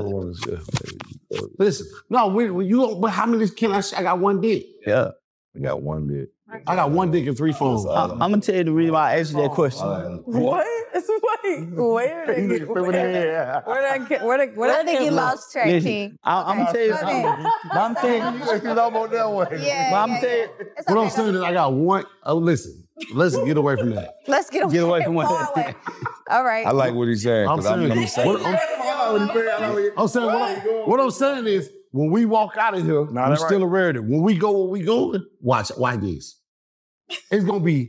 Listen, no, we, we, you. But how many can I? I got one dick. Yeah, I got one dick. I got one dick and three phones. I, I'm gonna tell you the reason why I asked you that question. What? Wait, where did it get? Where did I get? Where did Where did you lost track, Listen, King? I, I'm gonna tell you. Okay. I'm, I'm telling you. It's almost that way. Yeah, But I'm yeah, telling yeah. you. It's What okay, I'm saying is, I got one. Oh, listen, listen, get away from that. Let's get away, Get away from far what? away. All right. I like what he's saying. I'm 'cause I'm, saying, I'm saying what, I'm, I'm saying what, I'm, what I'm saying is, when we walk out of here, Nah, we're that's still a rarity. When we go where we going, watch, watch this. It's gonna be,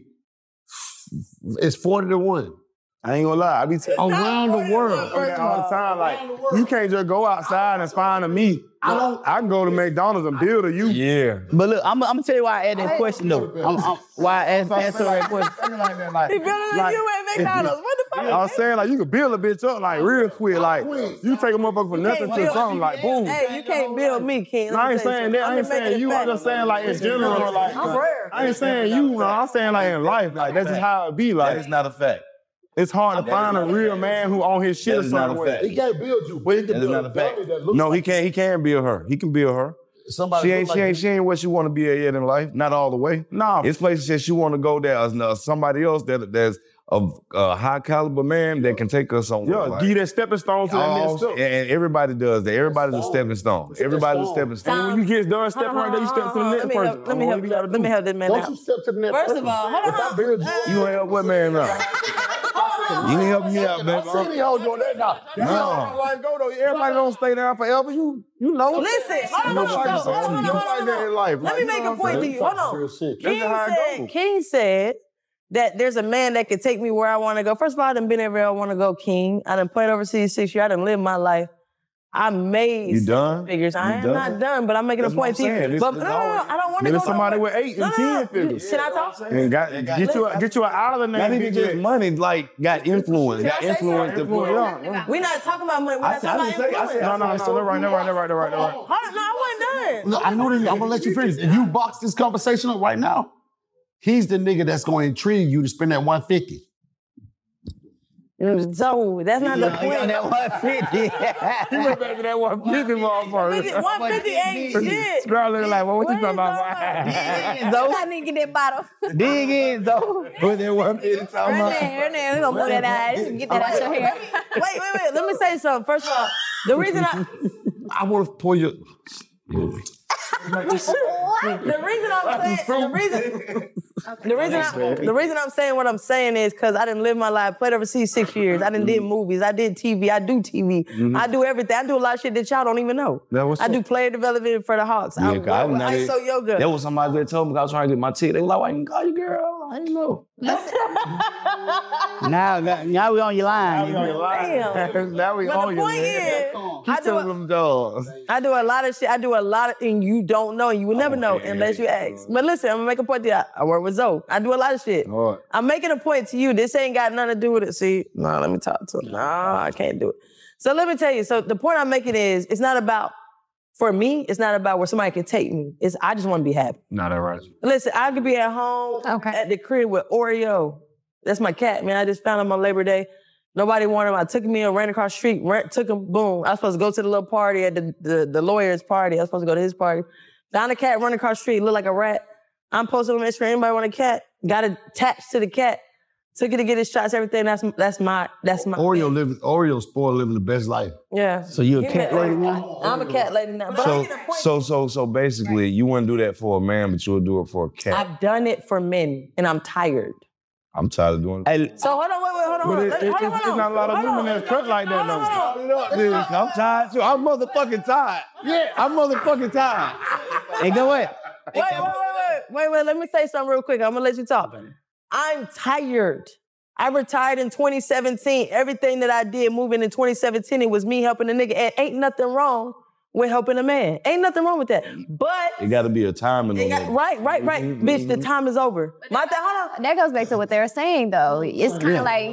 it's forty to one. I ain't gonna lie. I be telling Around the world. all the time. Like, you can't just go outside and find a meat. I don't. I can go to McDonald's and build a you. yeah. But look, I'm, I'm gonna tell you why I asked that question though. I'm, I'm, why I asked answer that question. like that, like, He better than like, you at McDonald's. What the fuck? I was saying, like, you could build a bitch up, like, real quick. Like, you take a motherfucker from nothing to something, like, boom. Hey, you can't build me, King. No, I ain't saying that. I ain't saying you. I'm just saying, like, in general, like, I'm rare. I ain't saying you, no. I'm saying, like, in life, like, that's just how it be. That Like, is not a fact. it's hard to find a real man who on his shit That or is not something. a with- fact. He can't build you, but he can That is build not a a fact. family that looks No, like he can't. He can build her. He can build her. somebody. She ain't. look She like ain't. She ain't what you want to be at yet in life. Not all the way. Nah, It's places that you want to go. There's no- somebody else that that's a, a high caliber man that can take us somewhere. yeah, like, give you that stepping stone to that all- next step. and, and everybody does that. Everybody's a stepping stone. Everybody's a stepping stone. And when you get done stepping right there, you step to the Let next me person. help, let me help, You gotta let me do. help this man Don't out. you step to the next First person. of all, hold If I on. build you, You ain't help what man out? You ain't helping me out, I baby. seen these hoes doing that now. You know how life go though. Everybody don't stay down forever. You you know. Listen, hold on, hold on, hold on, hold on, hold on, hold on. in life. Let me make a point to you. Hold on. Real shit. King just how it said, goes. King said that there's a man that can take me where I want to go. First of all, I done been everywhere I want to go, King. I done played overseas six years. I done lived my life. I made You six done? figures. I You am done? not done, but I'm making That's a what point I'm to you. saying. This- But this no, no, no, always- I don't want to Maybe go somebody nowhere. with eight No, and no, no. ten figures. Should I talk? And got get you a, get you an island Not name. even just money, like got influence. Got influence to put. We're not talking about money. We're I not said- I talking didn't about say- I said- influence. No, no, no. They're right, they're right, they're right, they're right, they're right. Hold on, no, I wasn't done. Look, I know that. I'm gonna let you finish. If you box this conversation up right now, he's the nigga that's gonna intrigue you to spend that one fifty. So that's not the point. That one fifty. You went back to that one fifty motherfucker. one fifty ain't shit. Squirrel looking like, well, what you What talking you about? Zoe, I need to get that bottle. dig in, Zoe. Put that one fifty talking Her about. name, her name. We're gonna move that out. Get that out your hair. Wait, wait, wait. Let me say something. First of all, the reason I I want to pour your. the reason I'm saying the reason the reason I, the reason I'm saying what I'm saying is because I didn't live my life, played overseas six years. I didn't did movies. I did T V. I do T V. I do everything. I do a lot of shit that y'all don't even know. That was I do player development for the Hawks. Yeah, I 'cause I work with was not I S O even- yoga. That was somebody that told me I was trying to get my ticket. They were like, why you didn't call your girl? I didn't know. Now, now, now we on your line. Damn. Now we But on the you, point man. is, I do, a, them dogs. I do a lot of shit. I do a lot of things you don't know. You will never know unless you ask. But listen, I'm gonna make a point to you. I, I work with Zoe. I do a lot of shit. All right. I'm making a point to you. This ain't got nothing to do with it. See, no, let me talk to him. No, I can't do it. So let me tell you. So the point I'm making is, it's not about, for me, it's not about where somebody can take me. It's I just want to be happy. Not that right. Listen, I could be at home Okay. at the crib with Oreo. That's my cat, man. I just found him on Labor Day. Nobody wanted him. I took him in, ran across the street, ran, took him, boom. I was supposed to go to the little party at the, the, the lawyer's party. I was supposed to go to his party. Found a cat running across the street, looked like a rat. I'm posting on Instagram, anybody want a cat? Got attached to the cat. Took it to get his shots, everything. That's that's my, that's my. Oreo living, Oreo spoiled living the best life. Yeah. So you a He cat been- lady now? I'm a cat lady now. But I'm So, making a point. so, so, so basically, you wouldn't do that for a man, but you would do it for a cat. I've done it for men, and I'm tired. I'm tired of doing it. Hey, So hold on, wait, wait, hold on. But hold it, on. it, Hold on, it's, hold it's not a lot of on. women that's cut like that, Hold on, though. hold on. Dude, I'm tired too. I'm motherfucking tired. Yeah, I'm motherfucking tired. hey, go ahead. Wait, wait, wait, wait, wait, wait. Let me say something real quick. I'm gonna let you talk. I'm tired. I retired in twenty seventeen. Everything that I did moving in twenty seventeen, it was me helping a nigga. And ain't nothing wrong with helping a man. Ain't nothing wrong with that. But It got to be a timing it on got, that. right, right, right, bitch. The time is over. My th- hold on. That goes back to what they were saying, though. It's kind of like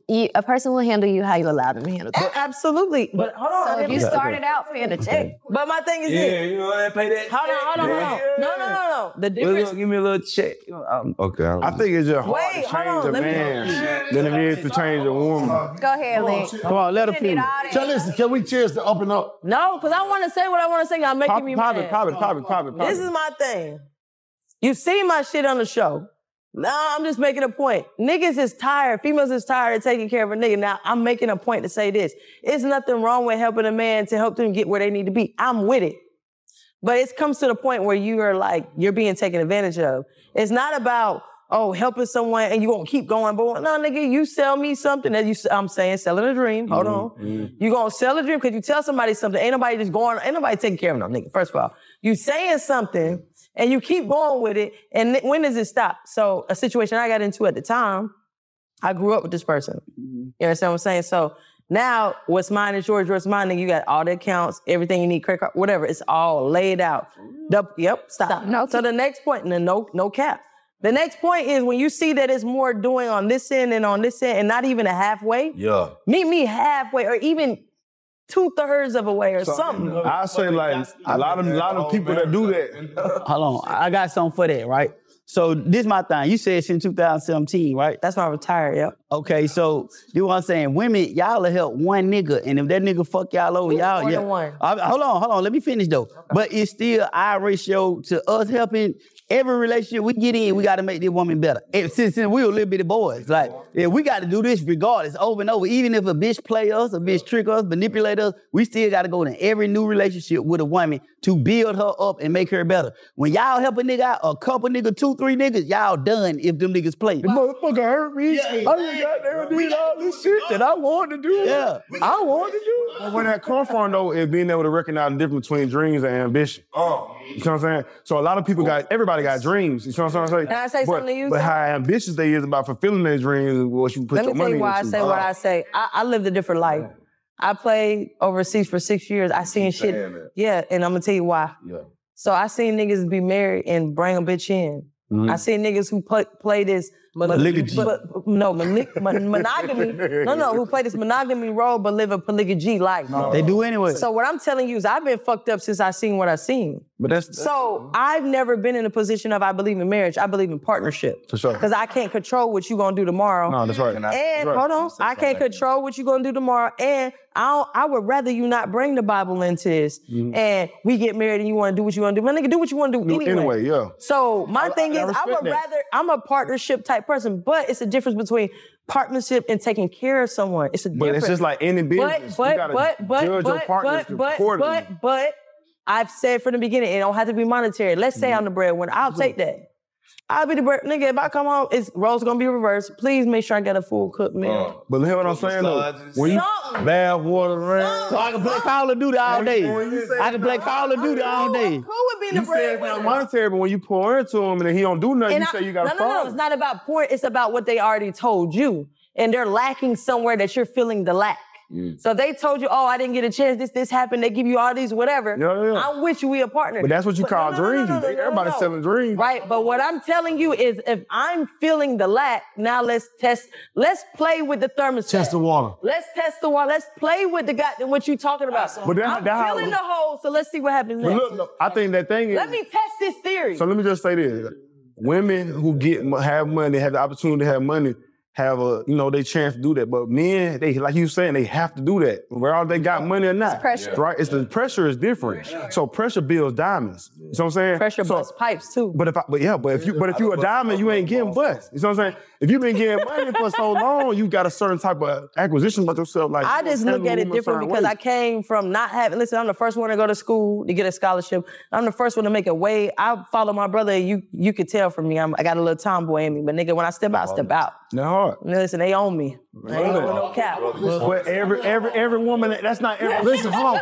you, a person will handle you how you allow them to handle you. Absolutely. But hold on. So if you started out paying a check. But my thing is Yeah, this. you know I pay that. Hold on, hold on, hold on. No, no, no, no. The difference. Give me a little check. You know, I'm- okay. I'm- I think it's just hard Wait, to hold change on, a let me- man than it is to change a woman. Go ahead, Lee. Come on, let her You did finish. all that. So listen, can we cheers to open up? No, because I want to say what I want to say. I'm making Pop me it, pop mad. it, pop it, pop it, pop it, pop This it. is my thing. You see my shit on the show. Nah, I'm just making a point. Niggas is tired. Females is tired of taking care of a nigga. Now, I'm making a point to say this. It's nothing wrong with helping a man to help them get where they need to be. I'm with it. But it comes to the point where you are like, you're being taken advantage of. It's not about, oh, helping someone and you gonna keep going. But no, nigga, you sell me something that you, I'm saying, selling a dream. Hold on. Mm-hmm. You gonna sell a dream because you tell somebody something. Ain't nobody just going, ain't nobody taking care of no nigga, first of all. You saying something and you keep going with it, and when does it stop? So a situation I got into at the time, I grew up with this person. You understand what I'm saying? So now what's mine is yours, yours is mine, nigga. You got all the accounts, everything you need, credit card, whatever. It's all laid out. The, yep, stop. Stop. No. So the next point, no, no, no cap. The next point is when you see that it's more doing on this end and on this end and not even a halfway, Yeah. meet me halfway or even two thirds of a way or something. I say like a lot of a lot of people that do that. Hold on, I got something for that, right? So this my thing. You said since two thousand seventeen, right? That's why I retired, yep. Okay, so you what I'm saying? Women, y'all will help one nigga, and if that nigga fuck y'all over, y'all More yeah. than one. I- hold on, hold on. Let me finish though. But it's still our ratio to us helping. Every relationship we get in, we got to make this woman better. And since, since we were little bitty boys, like yeah, we got to do this regardless, over and over. Even if a bitch play us, a bitch trick us, manipulate us, we still got to go to every new relationship with a woman to build her up and make her better. When y'all help a nigga out, a couple nigga, two, three niggas, y'all done if them niggas play. The motherfucker hurt me. I just got there and did all this shit that I wanted to do. Yeah. I wanted to do. But where that come from though is being able to recognize the difference between dreams and ambition. Oh. You know what I'm saying? So a lot of people got, everybody got dreams. You know what I'm saying? Can I say but, something to you, But sir? how ambitious they is about fulfilling their dreams is what you put Let your me tell money you why I into. say what I say. I, I lived a different life. I played overseas for six years. I seen shit. saying that. Yeah, and I'm gonna tell you why. Yeah. So I seen niggas be married and bring a bitch in. Mm-hmm. I seen niggas who play, play this mon- Polygamy. but- no mon- mon- monogamy. No, no, who play this monogamy role but live a polygamy life. They do anyway. So what I'm telling you is I've been fucked up since I seen what I seen. But that's, So I've never been in a position of I believe in marriage. I believe in partnership. For sure. Because I can't control what you gonna do tomorrow. no, that's right. And That's right. hold on, I can't control what you're gonna do tomorrow. And I don't, I would rather you not bring the Bible into this. And we get married and you want to do what you want to do. My nigga, do what you want to do anyway. Anyway, yeah. So my thing I is, I respect would that. rather I'm a partnership type person, but it's a difference between partnership and taking care of someone. It's a But difference. it's just like any business. But you but gotta but but judge your but partners but but accordingly. but but I've said from the beginning, it don't have to be monetary. Let's say I'm the breadwinner. I'll take that. I'll be the bread nigga. If I come home, it's roles gonna be reversed. Please make sure I get a full cooked meal. But hear what I'm saying though. When you Something. bath water around. So I can play Call of Duty all day. I can play Call of Duty all day. Cool with being the You said it's not breadwinner. monetary, but when you pour into him and then he don't do nothing, And you I- say you got no, to no, no, it's not about point. It's about what they already told you. And they're lacking somewhere that you're feeling the lack. So if they told you, oh, I didn't get a chance, this, this happened, they give you all these whatever. Yeah, yeah. I'm with you, we a partner. But that's what you But call no, no, no, dreams. no, no, no, no, Everybody's no. selling dreams. Right, but what I'm telling you is if I'm feeling the lack, now let's test, let's play with the thermostat. Test the water. Let's test the water. Let's play with the goddamn what you talking about. But that- I'm that- feeling the hole, so let's see what happens But next. look, look, I think that thing is. Let me test this theory. So let me just say this: women who get have money, have the opportunity to have money, have a you know they chance to do that. But men, they like you saying, they have to do that, whether they got money or not. It's pressure. right? It's the pressure is different. So pressure builds diamonds. You know what I'm saying? Pressure so, busts pipes too. But if I, but yeah, but if you but if you a diamond, you ain't getting bust. You know what I'm saying? If you've been getting money for so long, you got a certain type of acquisition about yourself. Like I just look at it different because I came from not having, listen, I'm the first one to go to school to get a scholarship. I'm the first one to make a way. I follow my brother. You you could tell from me, I'm, I got a little tomboy in me. But nigga, when I step out, I step out. They're hard. Listen, they own me. I ain't going no cap. But every every every woman, that's not every. Listen, hold on.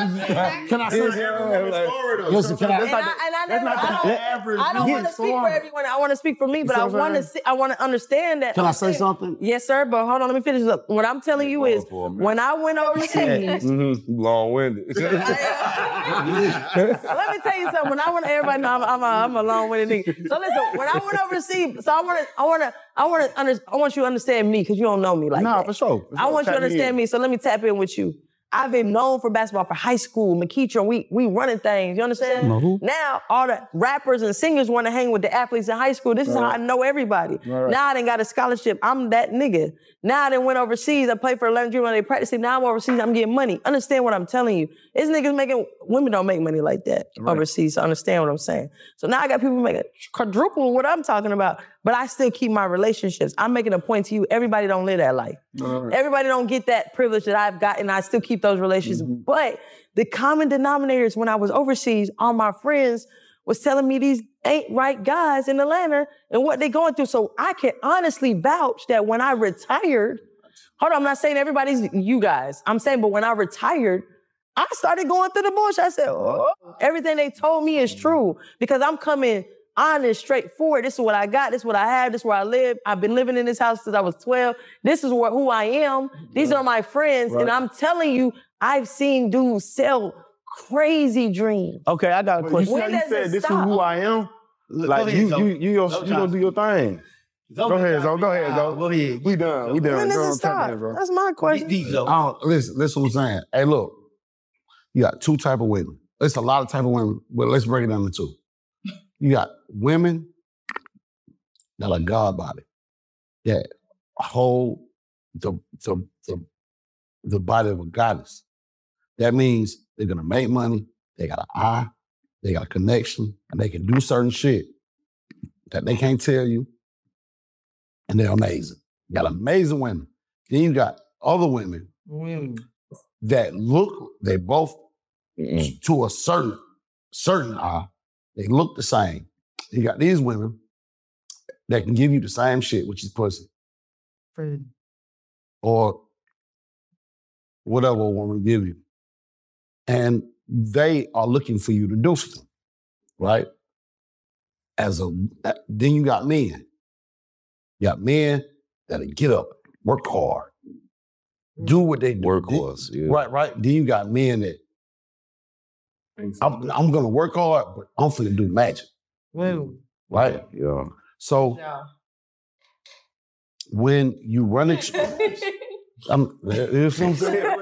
Can I say Listen, can And I? I, and I never, I don't, average I don't want to speak for everyone. I want to speak for me, but I what I'm want to, saying? I want to understand that. Can I say something? Yes, sir. But hold on, let me finish up. What I'm telling you is, when I went overseas, Mm-hmm. Long-winded. let me tell you something. When I went, everybody know I'm, I'm a, I'm a long-winded nigga. So listen, when I went overseas, so I want to, I want to, I want to, under, I want you to understand me because you don't know me. me like nah, that. for sure. For I sure. want you Tap to understand in. me, so let me tap in with you. I've been known for basketball for high school, McKeitron, we we running things, you understand? No. Now, all the rappers and singers want to hang with the athletes in high school. This is how I know everybody. Right. Now I done got a scholarship, I'm that nigga. Now I done went overseas, I played for Atlanta Dream when they practicing, now I'm overseas, I'm getting money. Understand what I'm telling you. These niggas making, women don't make money like that Right. overseas, so understand what I'm saying. So now I got people making quadruple what I'm talking about, but I still keep my relationships. I'm making a point to you, everybody don't live that life. Right. Everybody don't get that privilege that I've gotten. I still keep those relationships. Mm-hmm. But the common denominators when I was overseas, all my friends was telling me these ain't right guys in Atlanta and what they going through. So I can honestly vouch that when I retired, hold on, I'm not saying everybody's you guys. I'm saying, but when I retired, I started going through the bush. I said, oh, everything they told me is true because I'm coming honest, straightforward. This is what I got. This is what I have. This is where I live. I've been living in this house since I was twelve. This is what, who I am. These are my friends. Right. And I'm telling you, I've seen dudes sell crazy dreams. Okay, I got a But you question. see how When you does said it this is stop? who I am? Like Go ahead, you, Zo. you, you, your, Zo you gonna do your thing. Zo, Go ahead, Zo. Go ahead, Zo. Go ahead. We done. We done. When Go does on, it tap stop? in, bro. That's my question. Deep, Zo. I don't, listen, listen what I'm saying. Hey, look, you got two type of women. There's a lot of type of women, but let's break it down to two. You got women that are God body, that hold the, the, the, the body of a goddess. That means they're gonna make money, they got an eye, they got a connection, and they can do certain shit that they can't tell you, and they're amazing. You got amazing women. Then you got other women that look, they both to a certain certain eye, they look the same. You got these women that can give you the same shit, which is pussy. Or whatever a woman give you. And they are looking for you to do something, right? As a then you got men. You got men that'll get up, work hard, do what they do. Workhorse, Then- yeah. Right, right. Then you got men that I'm, I'm gonna work hard, but I'm finna do magic. Right? Yeah. So when you run it, I'm, you see what I'm saying?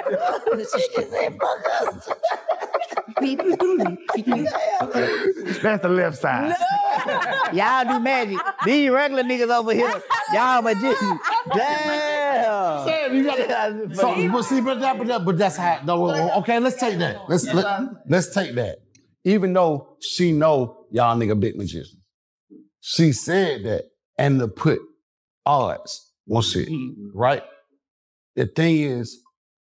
That's the left side. Y'all do magic. These regular niggas over here, y'all magicians. Damn. Sam, you gotta, so, but see, but, that, but, that, but that's how. No, okay, let's take that. Let's let, let's take that. Even though she know y'all nigga big magician, she said that and to put odds on shit, right? The thing is,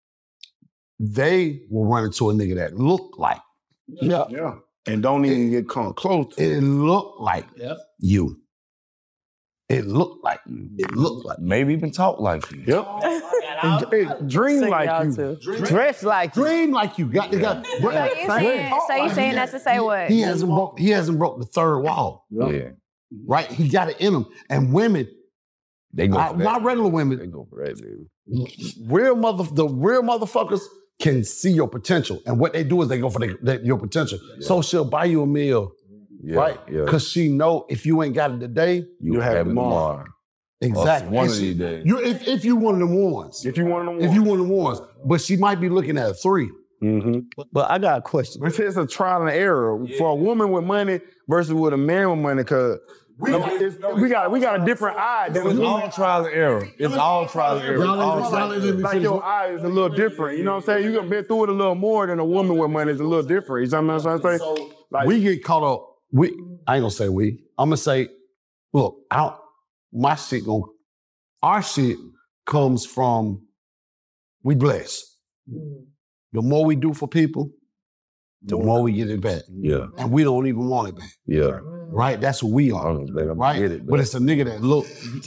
they will run into a nigga that look like, Yeah. Yeah. And don't even get come close. it look like you. It looked like you. It looked like Maybe even talk like you. Yep. And, and dream Sing like y'all you. too. Dress like you. dream like you. Got, got, So you saying, so you saying that's to say what? He hasn't broke. He hasn't broke the third wall. Yeah. Right? He got it in him. And women, They go uh, for that. not regular They women, go for that, baby. real mother, the real motherfuckers can see your potential. And what they do is they go for the, the, your potential. So she'll buy you a meal, Yeah. right? Yeah. Because she know if you ain't got it today, You, You have have it tomorrow. tomorrow. exactly. One And of she- these days. You, if, if you one of them ones, If you want them, if you one of them ones, but she might be looking at a three. mm-hmm. But I got a question. It's, it's a trial and error for a woman with money versus with a man with money. Cause we, it's, we got we got a different eye than a It's woman. all trial and error. It's all trial and error. It's Y'all all ain't- trial y'all and ain't error. let me Like finish. your eye is a little different. You know what I'm saying? You can been through it a little more than a woman with money is a little different. You know what I'm saying? Like, We get caught up. We I ain't gonna say we. I'm gonna say, look, I don't, my shit going our shit comes from we blessed. The more we do for people, the more we get it back. Yeah. And we don't even want it back. Yeah. Right? That's who we I are. don't think I'm Right? get it, but it's a nigga that look.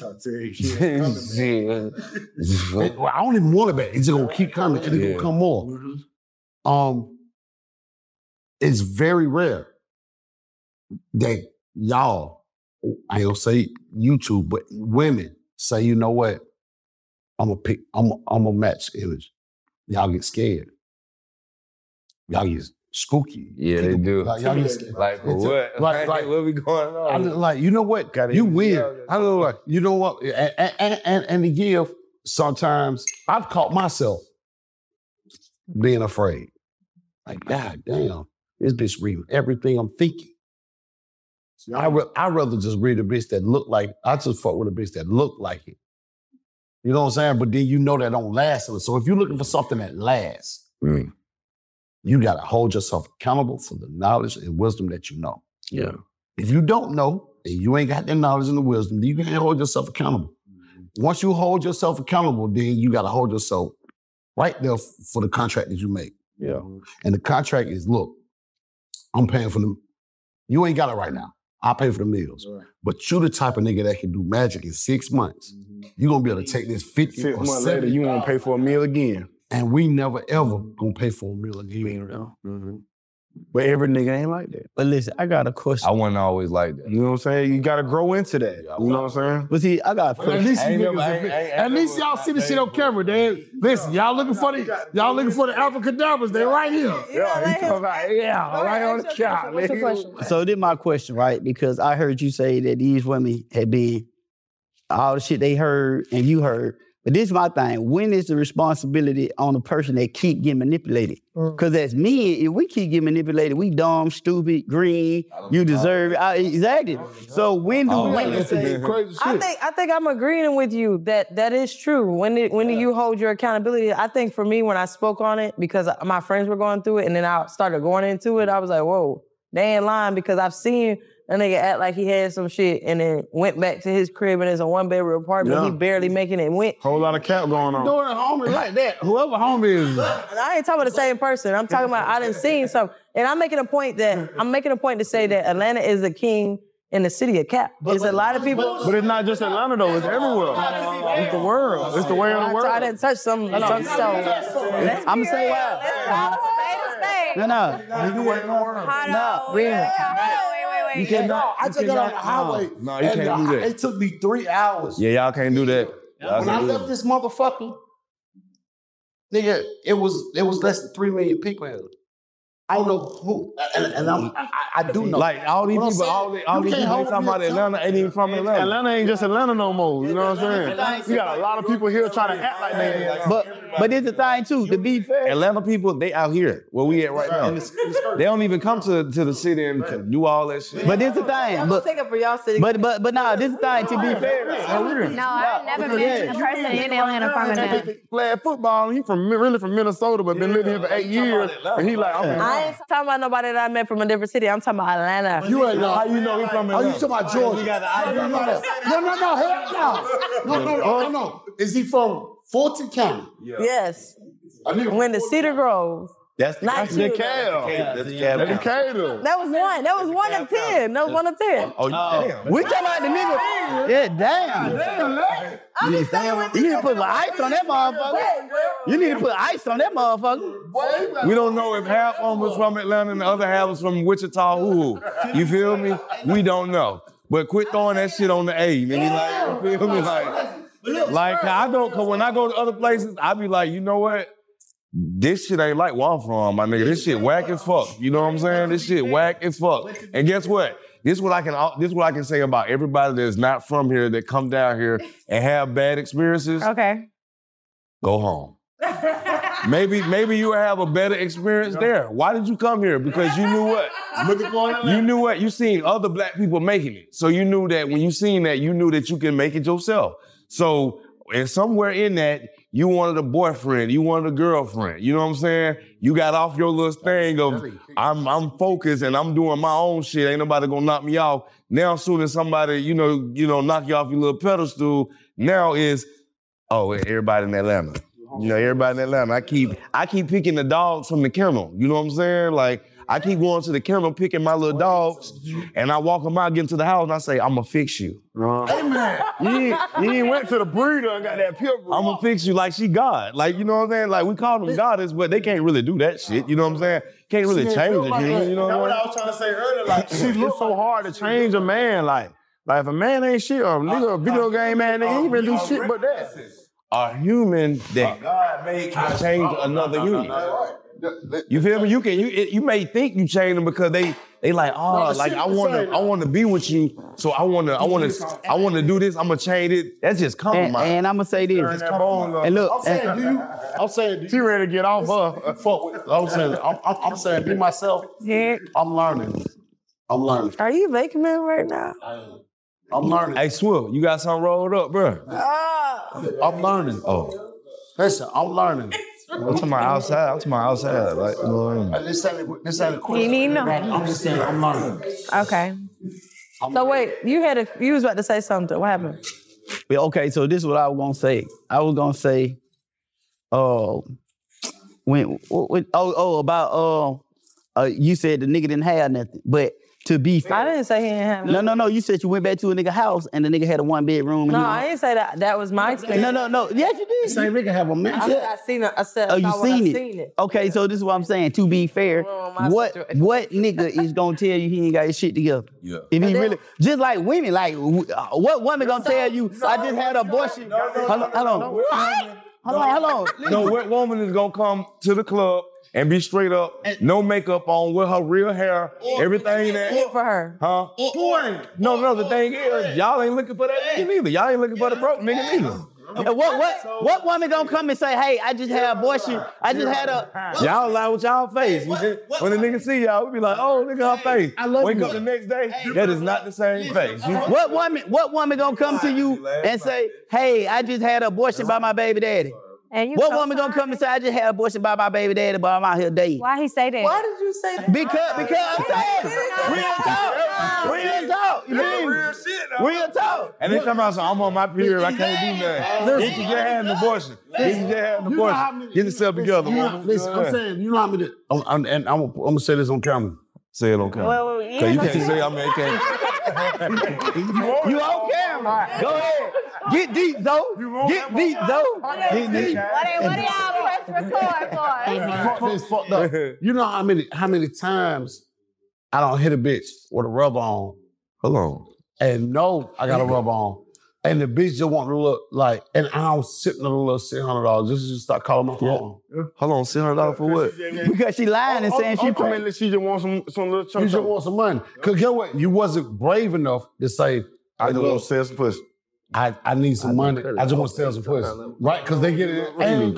but Well, I don't even want it back. It's just gonna keep coming and it's Yeah. gonna come more. Um, it's very rare that y'all, I ain't gonna say you two, but women say, you know what? I'm gonna pick, I'm gonna, I'm gonna match image. Y'all get scared. Y'all get spooky. yeah, they People- do. Y'all, y'all get scared. Like for It's a- what? Like, like, what we going I on? look like, you know what? Gotta You use weird. yell. I look like, you know what? And, and, and, and to give sometimes I've caught myself being afraid. Like, God damn, this bitch reading everything I'm thinking. I re- I'd rather just read a bitch that look like, I just fuck with a bitch that look like it. You know what I'm saying? But then you know that don't last. So if you're looking for something that lasts, Mm. you got to hold yourself accountable for the knowledge and wisdom that you know. Yeah. If you don't know, and you ain't got the knowledge and the wisdom, then you can't hold yourself accountable. Once you hold yourself accountable, then you got to hold yourself right there f- for the contract that you make. Yeah. And the contract is, look, I'm paying for them. You ain't got it right now. I'll pay for the meals. Right. But you the type of nigga that can do magic in six months. You're going to be able to take this fifty Six or months later, seventy, you won't pay for a meal again. and we never, ever going to pay for a meal again. Mm-hmm. But every nigga ain't like that. But listen, I got a question. I wasn't always like that. You know what I'm saying? You got to grow into that. You know what I'm saying? But see, I got a At question. least, you Ain't niggas, never- ain't- ain't- at ain't least never- y'all see the shit on camera, man. Listen, y'all looking for the y'all looking for the abracadabras. They right here. Yeah, he come out, yeah, right on the couch. What's your question? So this my question, right? Because I heard you say that these women had been all the shit they heard and you heard. But this is my thing. When is the responsibility on the person that keep getting manipulated? Because as men, if we keep getting manipulated, we dumb, stupid, green, you deserve it. I, exactly. So when do women say, Crazy I shit. think I think I'm agreeing with you that that is true. When it, when you hold your accountability, I think for me when I spoke on it because my friends were going through it and then I started going into it, I was like, whoa, they ain't lying because I've seen a nigga act like he had some shit and then went back to his crib and it's a one bedroom apartment. Yeah. He barely making it. Went. Whole lot of cap going on. doing a homie like that, whoever homie is. I ain't talking about the same person. I'm talking about I done seen something. And I'm making a point that I'm making a point to say that Atlanta is the king in the city of cap. There's a lot of people. But it's not just Atlanta though, it's everywhere. It's the world. It's the way of the I world. didn't touch some. some so, I'm saying, wow. No, no. You ain't nowhere. No, really. You cannot. I took it on the highway. No, you and can't do that. It took me three hours. Yeah, y'all can't do that. Y'all When I can't do left that. this motherfucker, nigga, it was it was less than three million people here. I don't know who, and, and I'm, I, I do know. Like all these What I'm people, saying, all, the, all you these can't people hold ain't talking me about accountable. Atlanta, ain't even from Atlanta. Atlanta ain't just Atlanta no more. You know what I'm saying? You got a lot of people here trying to act like they. But but it's the thing too, to be fair. Atlanta people, they out here where we at right now. They don't even come to, to the city and to do all that shit. But this the thing. I'm But take it for y'all city. but but but nah, this the thing, to be fair. No, I've never been a person in Atlanta from Atlanta. Playing football, he from really from Minnesota, but been living here for eight years, and he like, I'm from I ain't talking about nobody that I met from a different city. I'm talking about Atlanta. You ain't know. How you know he from Oh, you Atlanta? talking about Georgia? No, no, no, no, no, no, hell no. No, no, no, no, no. Is he from Fulton County? Yes. A nigga When from the Cedar Grove. That's the Not you. Decal. That's the cat. Decatur. That was one. That was one of ten. That was one of ten. Oh, damn. We talking about the nigga. Yeah, damn. I'm just saying with You need to put some ice on that motherfucker. You need to put ice on that motherfucker. We don't know if half of them was from Atlanta and the other half was from Wichita. Who? You feel me? We don't know. But quit throwing that shit on the A, nigga. Like, you feel me? Like, like I go, cause when I go to other places, I be like, you know what? This shit ain't like where I'm from, my nigga. This shit whack as fuck. You know what I'm saying? This shit whack as fuck. And guess what? This is what I can. This is what I can say about everybody that's not from here that come down here and have bad experiences. Okay. Go home. Maybe, maybe you will have a better experience there. Why did you come here? Because you knew what? You knew what? You seen other black people making it. So you knew that when you seen that, you knew that you can make it yourself. So, and somewhere in that, you wanted a boyfriend, you wanted a girlfriend. You know what I'm saying? You got off your little thing of, I'm I'm focused and I'm doing my own shit. Ain't nobody gonna knock me off. Now, as soon as somebody, you know, you know, knock you off your little pedestal, now is, oh, everybody in Atlanta. You know, everybody in Atlanta. I keep I keep picking the dogs from the kennel. You know what I'm saying? Like, I keep going to the kennel, picking my little dogs, and I walk them out, get into the house, and I say, I'm gonna fix you. Uh, hey man, you ain't, you ain't went to the breeder and got that pure breed. I'm gonna fix you like she God. Like, you know what I'm saying? Like, we call them goddess, but they can't really do that shit. You know what I'm saying? Can't really change it. You, you know That's what what I'm I was trying to say earlier. Like, she look so hard to change a man. Like, like if a man ain't shit, or a nigga, a video game man, nigga, he even do shit but that. A human that God made can change another human. You feel me? You can you you may think you change them because they They like, oh, No, the like shit I the want same. to, I want to be with you. So I want to, I want to, I want to do this. I'm gonna change it. That's just And, compromise. and I'm gonna say this. Turn that bone up. And look, I'm saying, and- do you? I'm saying, do She you? ready to get off her. Fuck with, I'm saying, I'm, I'm, I'm saying, be myself. Yeah. I'm learning. I'm learning. Are you vacuuming right now? I'm learning. Hey, Swift, you got something rolled up, bro? I'm learning. Oh, Listen, I'm learning. I'm talking about outside. I'm talking about outside. Like, you know what I mean? This ain't, this ain't a question. You need to know. I'm just saying, I'm learning. Okay. So wait, you had a you was about to say something. What happened? Well, okay, so this is what I was gonna say. I was gonna say, uh, when, when oh oh about uh, uh, you said the nigga didn't have nothing, but to be I fair, didn't say he didn't have no no no, you said you went back to a nigga house and the nigga had a one bedroom. No, I didn't say that. That was my experience. no no no, yes you did. Same nigga have a man. I, I seen it. I said, Oh, you I seen it? seen it. Okay, so this is what I'm saying. To be fair, Well, my what situation. what nigga is gonna tell you he ain't got his shit together? Yeah. If he then- really, just like women, like w- uh, what woman gonna tell you? I just had an abortion. Hold on, hold on, hold on, hold on. No, what woman is gonna come to the club and be straight up, no makeup on, with her real hair, everything that, Good for her. huh? No, no, the thing is, y'all ain't looking for that nigga neither. Y'all ain't looking for the broke nigga neither. And what what what woman gonna come and say, hey, I just had abortion. I just had a. Y'all lie with y'all face. You just- when the nigga see y'all, we be like, oh, look at her face. I love Wake you. up the next day, that is not the same face. You- What woman what woman gonna come to you and say, hey, I just had an abortion by my baby daddy? And you What so woman gonna sorry. come and say, I just had an abortion by my baby daddy, but I'm out here dating? Why he say that? Why did you say that? Because because I'm saying real talk, real talk. You mean real talk? And they come out saying, I'm on my period, I can't do nothing. Get you just had an abortion. Get you just had an You know how abortion. many- Get yourself together, You know, woman. listen, I'm saying, you know how many, I'm, I'm, and I'm, I'm gonna say this on camera. Say it on camera. Well, well, you Cause you ain't can't say, I mean, can't. You on camera? Go ahead. Get deep, though. Get deep, though. Get deep. What, do- what do y'all press record for? Fuck this, fucked up. You know how many, how many times I don't hit a bitch with a rubber on Hold on. and know I got a rubber on, and the bitch just want to look like, and I'm sitting on a little six hundred dollars just to start calling my phone. Hold on, six hundred dollars for what? Because she lying and saying she pregnant. Ultimately, she just wants some, some little You chunk. just want some money. Cause get what? You wasn't brave enough to say, I just want to sell some pussy. I, I need some money. I just want to sell some pussy. Right? Because they get it. I ain't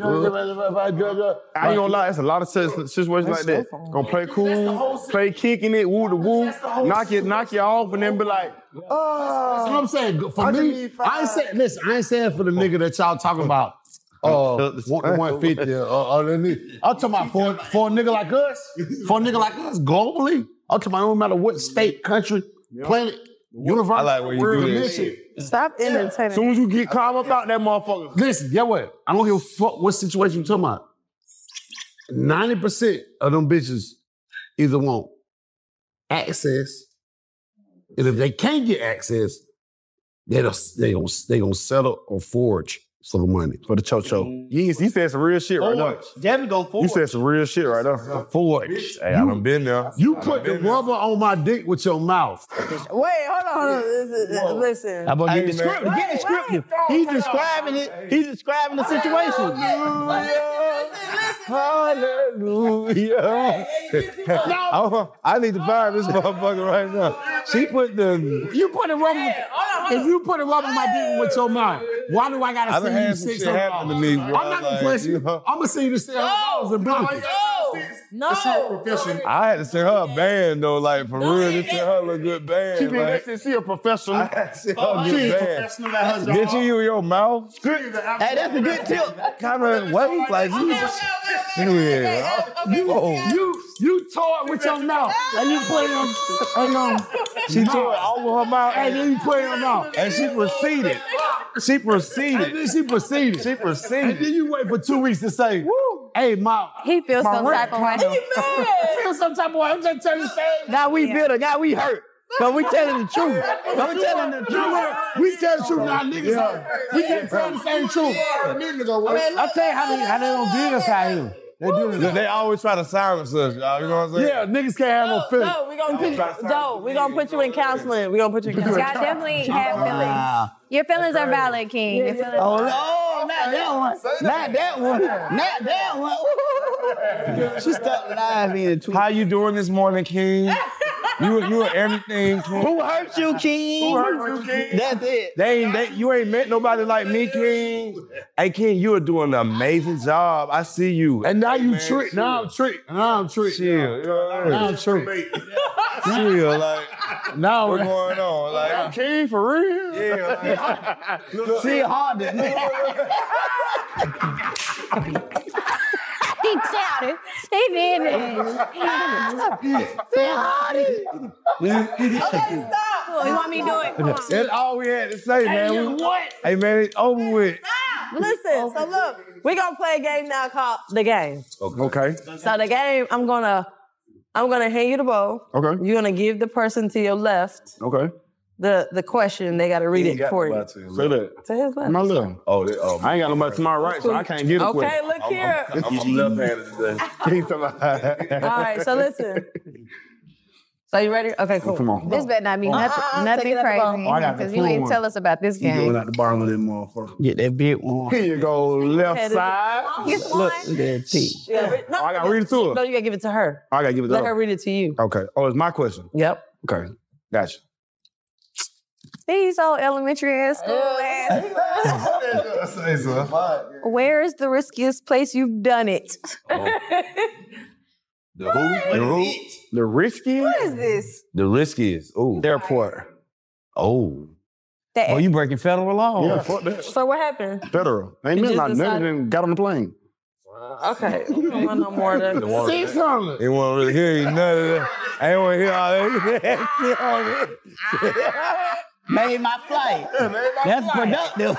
gonna lie, it's a lot of situ- situations like that. Gonna play cool, play kicking it, woo the woo, knock it, knock you off, and then be like, That's what I'm saying. For I just me, need five. I ain't saying, listen, I ain't saying for the nigga that y'all talking about. Uh, one, one fifty. Uh, uh, I'm talking about for, for a nigga like us, for a nigga like us globally. I'm talking about no matter what state, country, planet, universe. I like where you do this. dimension. Stop imitating. soon as you get calm up out that motherfucker, Listen, get what? I don't give a fuck what situation you talking about. ninety percent of them bitches either want access, and if they can't get access, they don't, they gonna they gonna settle or forge for the money. for the cho-cho. You, you said some real shit right now. Definitely go You forward. said some real shit right now. Forge. Hey, I done been there. You put the rubber on my dick with your mouth. Wait, hold on. Hold on. Listen. Listen. How about Hey, get descriptive? man. Get descriptive. He's describing it. He's describing the situation. Hallelujah. I, I need to fire this motherfucker right now. She put the. You put a rubber. If you put a rubber on my dick with your mouth, why do I gotta I done send you had some six shit hundred happen to dollars? me, I'm bro. not gonna Like, question you you. know. I'm gonna send you the six hundred dollars in blankets. No. No. I had to send her a band though, like for real. Just send her a little good band. she did that Like, shit. She a professional. I had to send her a She good ain't band. professional at her Get job. you in your mouth. Hey, that's a good tip. Kind of way, like you. Yeah. You, Oh. you, you tore it with your mouth, and you put it on, and um, She tore it all over her mouth, and then you put it on mouth. and she proceeded. She And proceeded. then she proceeded. She And proceeded. then you wait for two weeks to say, "Woo, hey, mom." He feels My some rent type of way. I feel some type of way. I'm just telling you, say. Now we bitter. Now we hurt. Cause we telling the truth. Cause we telling the You truth. know, we tell the truth now, niggas. hurt. We can't tell the same truth. I tell you how they, how they don't get us out here. They do this. They always try to silence us, y'all. You know what I'm saying? Yeah, niggas can't have no feelings. No, we gonna put you, Joe, we gonna put you in counseling. We gonna put you in counseling. Y'all definitely have feelings. Your feelings are valid, King. Your feelings Oh, no, not that one. Not that one. Not that one. She stuck live in two. How you doing this morning, King? You you are everything. King. Who hurt you, King? Who hurt you, King? That's it. They ain't they, you ain't met nobody like me, King. Hey, King, you are doing an amazing job. I see you. And now Hey, you man, trick. chill. Now I'm trick. Now I'm trick. Chill. You know what I mean? Now I'm trick. Chill. Like, Now what's going on? Like, I'm King for real? Yeah. Like, See, hard to He shouted. He did it. You want me to do it? Come on. That's all we had to say, man. We, what? Hey, man, it's over with. Listen, so look, we're gonna play a game now called The Game. Okay. So the game, I'm gonna I'm gonna hand you the bowl. Okay. You're gonna give the person to your left Okay. the, the question. They gotta read it for you. Say that. To his left. My left. Oh, they, oh, I ain't got nobody to my right, so I can't get a Okay, question. look here. I'm, I'm left-handed today. All right, so listen. So you ready? Okay, cool. Come on. This better not be nothing, Uh-uh, nothing take it out the crazy. bowl. I got the Because you full ain't one. tell us about this You going game. out the bar with that motherfucker. get that big one. Here you go, left Okay, side. This one. Look at that T. You gotta read- no, Oh, I gotta read it to her. No, you gotta give it to her. I gotta give it to Let her her. read it to you. Okay. Oh, it's my question. Yep. Okay. Gotcha. These old elementary ass school ass. Say so. Where is the riskiest place you've done it? The who? The who? The risky? What is this? The riskiest. Oh. Airport. Oh. That Oh, you breaking federal law? Yeah, fuck that. So what happened? Federal. Ain't You meant just not nothing. decided- Then got on the plane. Okay. We don't want no more of that. Say something. They want to really hear you, none of that. I ain't want to hear all that. Made my flight. That's productive.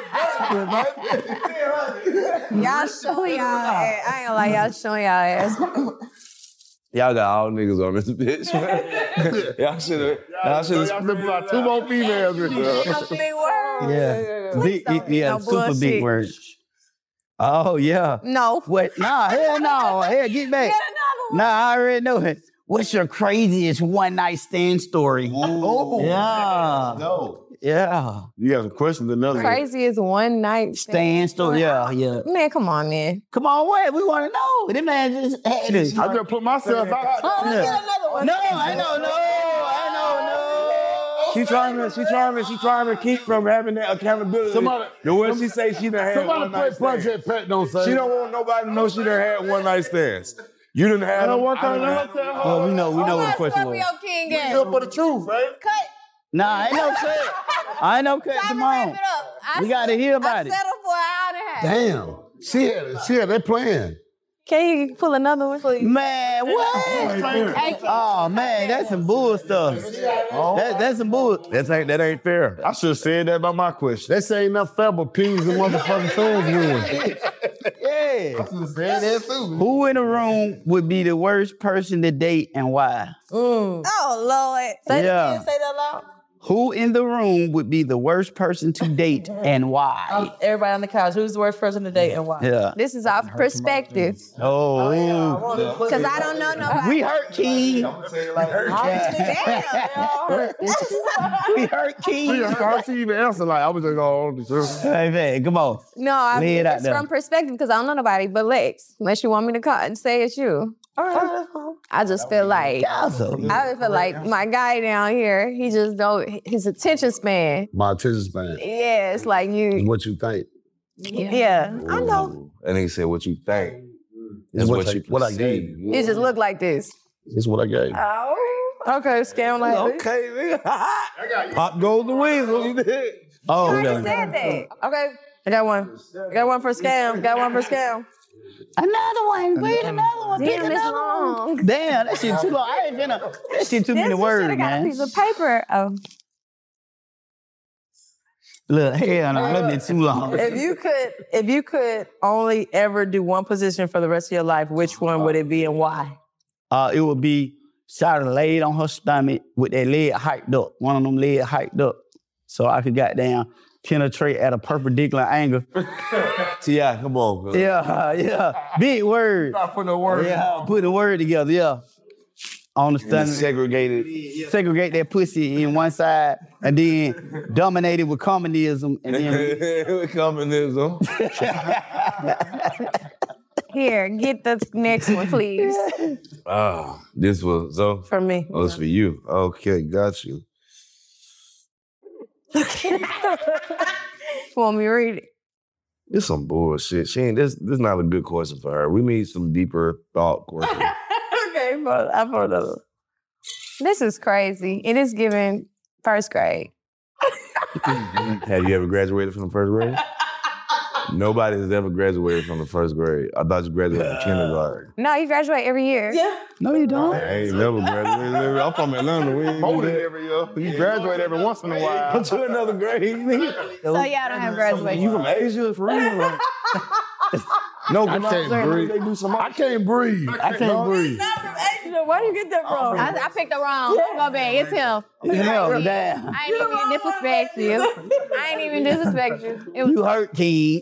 y'all showing y'all ass. I ain't gonna lie, y'all showing y'all ass. Y'all got all niggas on this bitch, man. Y'all should have. Y'all should Y'all have. should put out two more females in there. Big word. Yeah. Big, don't yeah, no super bullshit. big words. Oh, yeah. No. What? Nah, hell no. Hell, get back. Nah, I already know it. What's your craziest one night stand story? Oh. Yeah. No. Yeah. You got some questions, another one. Crazy is one night stand. Stand story. Yeah, yeah. Man, come on, man. Come on, what? We want to know. This man just had this. I just put myself out. No, I don't know. I don't know. She trying to, she trying to, she trying to keep from having that accountability. Somebody- the way she say she done had Somebody one play night stands. Project Pat, don't say. She don't want nobody to know she done had one night stands. You didn't have I don't them. want I that. done I had don't tell her. Well, we know, we know what the question was. King them. Good for the truth, right? Nah, I ain't no cut. I ain't no cut. Come on. We got to hear about it. for an hour and a half. Damn. She had, she had that plan. Can you pull another one, please? Man, what? Oh, man, that's some bull stuff. That, that's some bull. That ain't, that ain't fair. I should have said that about my question. They say ain't enough fair but peas and motherfucking fans win. Yeah. Who in the room would be the worst person to date and why? Mm. Oh, Lord. Say Yeah. that again, say that loud. Who in the room would be the worst person to date and why? Everybody on the couch. Who's the worst person to date and why? Yeah. This is off perspective. Oh, Because I don't know nobody. we hurt King. Damn. We hurt King. Hard to even answer like I was just going on. Hey, man, come on. No, I Lay mean, it out it's there. from perspective because I don't know nobody but Lex. Unless you want me to call and say it's you. I just feel like Awesome. I feel like my guy down here, he just don't his attention span. My attention span. Yeah, it's like Is you. what you think. Yeah, I know. And nigga said, what you think? Is Is what, what I, you what I perceive. gave. You just look like this. It's what I gave. Okay, scam like Okay, nigga. Pop goes the weasel. You did. Oh, I no. said that. Okay, I got one. I got one for scam. Got one for scam. Another one. Wait, another one. Pick Damn, it's another one. long. Damn, that shit too long. I ain't finna. That shit too many This words, should have got a man. piece of paper. Oh, Look, hell no, that been too long. If you could, if you could only ever do one position for the rest of your life, which one would it be and why? Uh, it would be Shawty laid on her stomach with that leg hiked up, one of them legs hiked up, so I could goddamn penetrate at a perpendicular angle. T I, come on, bro. Yeah, yeah, big word. Stop putting the word. Yeah, put the word together. Yeah, on the And stomach. segregated. Segregate that pussy in one side, and then dominate it with communism, and then Communism. Here, get the next one, please. Ah, this was so For me. Oh, it's for you. Okay, got you. Want me to read it? It's some bullshit. She ain't this this is not a good question for her. We need some deeper thought questions. Okay, but I found another one. This is crazy. It is given first grade. Have you ever graduated from the first grade? Nobody has ever graduated from the first grade. I thought you graduated from kindergarten. No, you graduate every year. Yeah. No, you don't. I ain't never graduated. Every, I'm from Atlanta. We ain't Molded do that. every year. You graduate every once in a while. To another grade, nigga. So y'all don't have graduation. You from Asia for real? Like, No, I can't breathe. They do some I can't breathe. I can't breathe. Where do you get that from? I, I picked the wrong. My bad. It's him. Hell, damn. I ain't even disrespect you. I ain't even disrespect you. It was, You hurt, Key.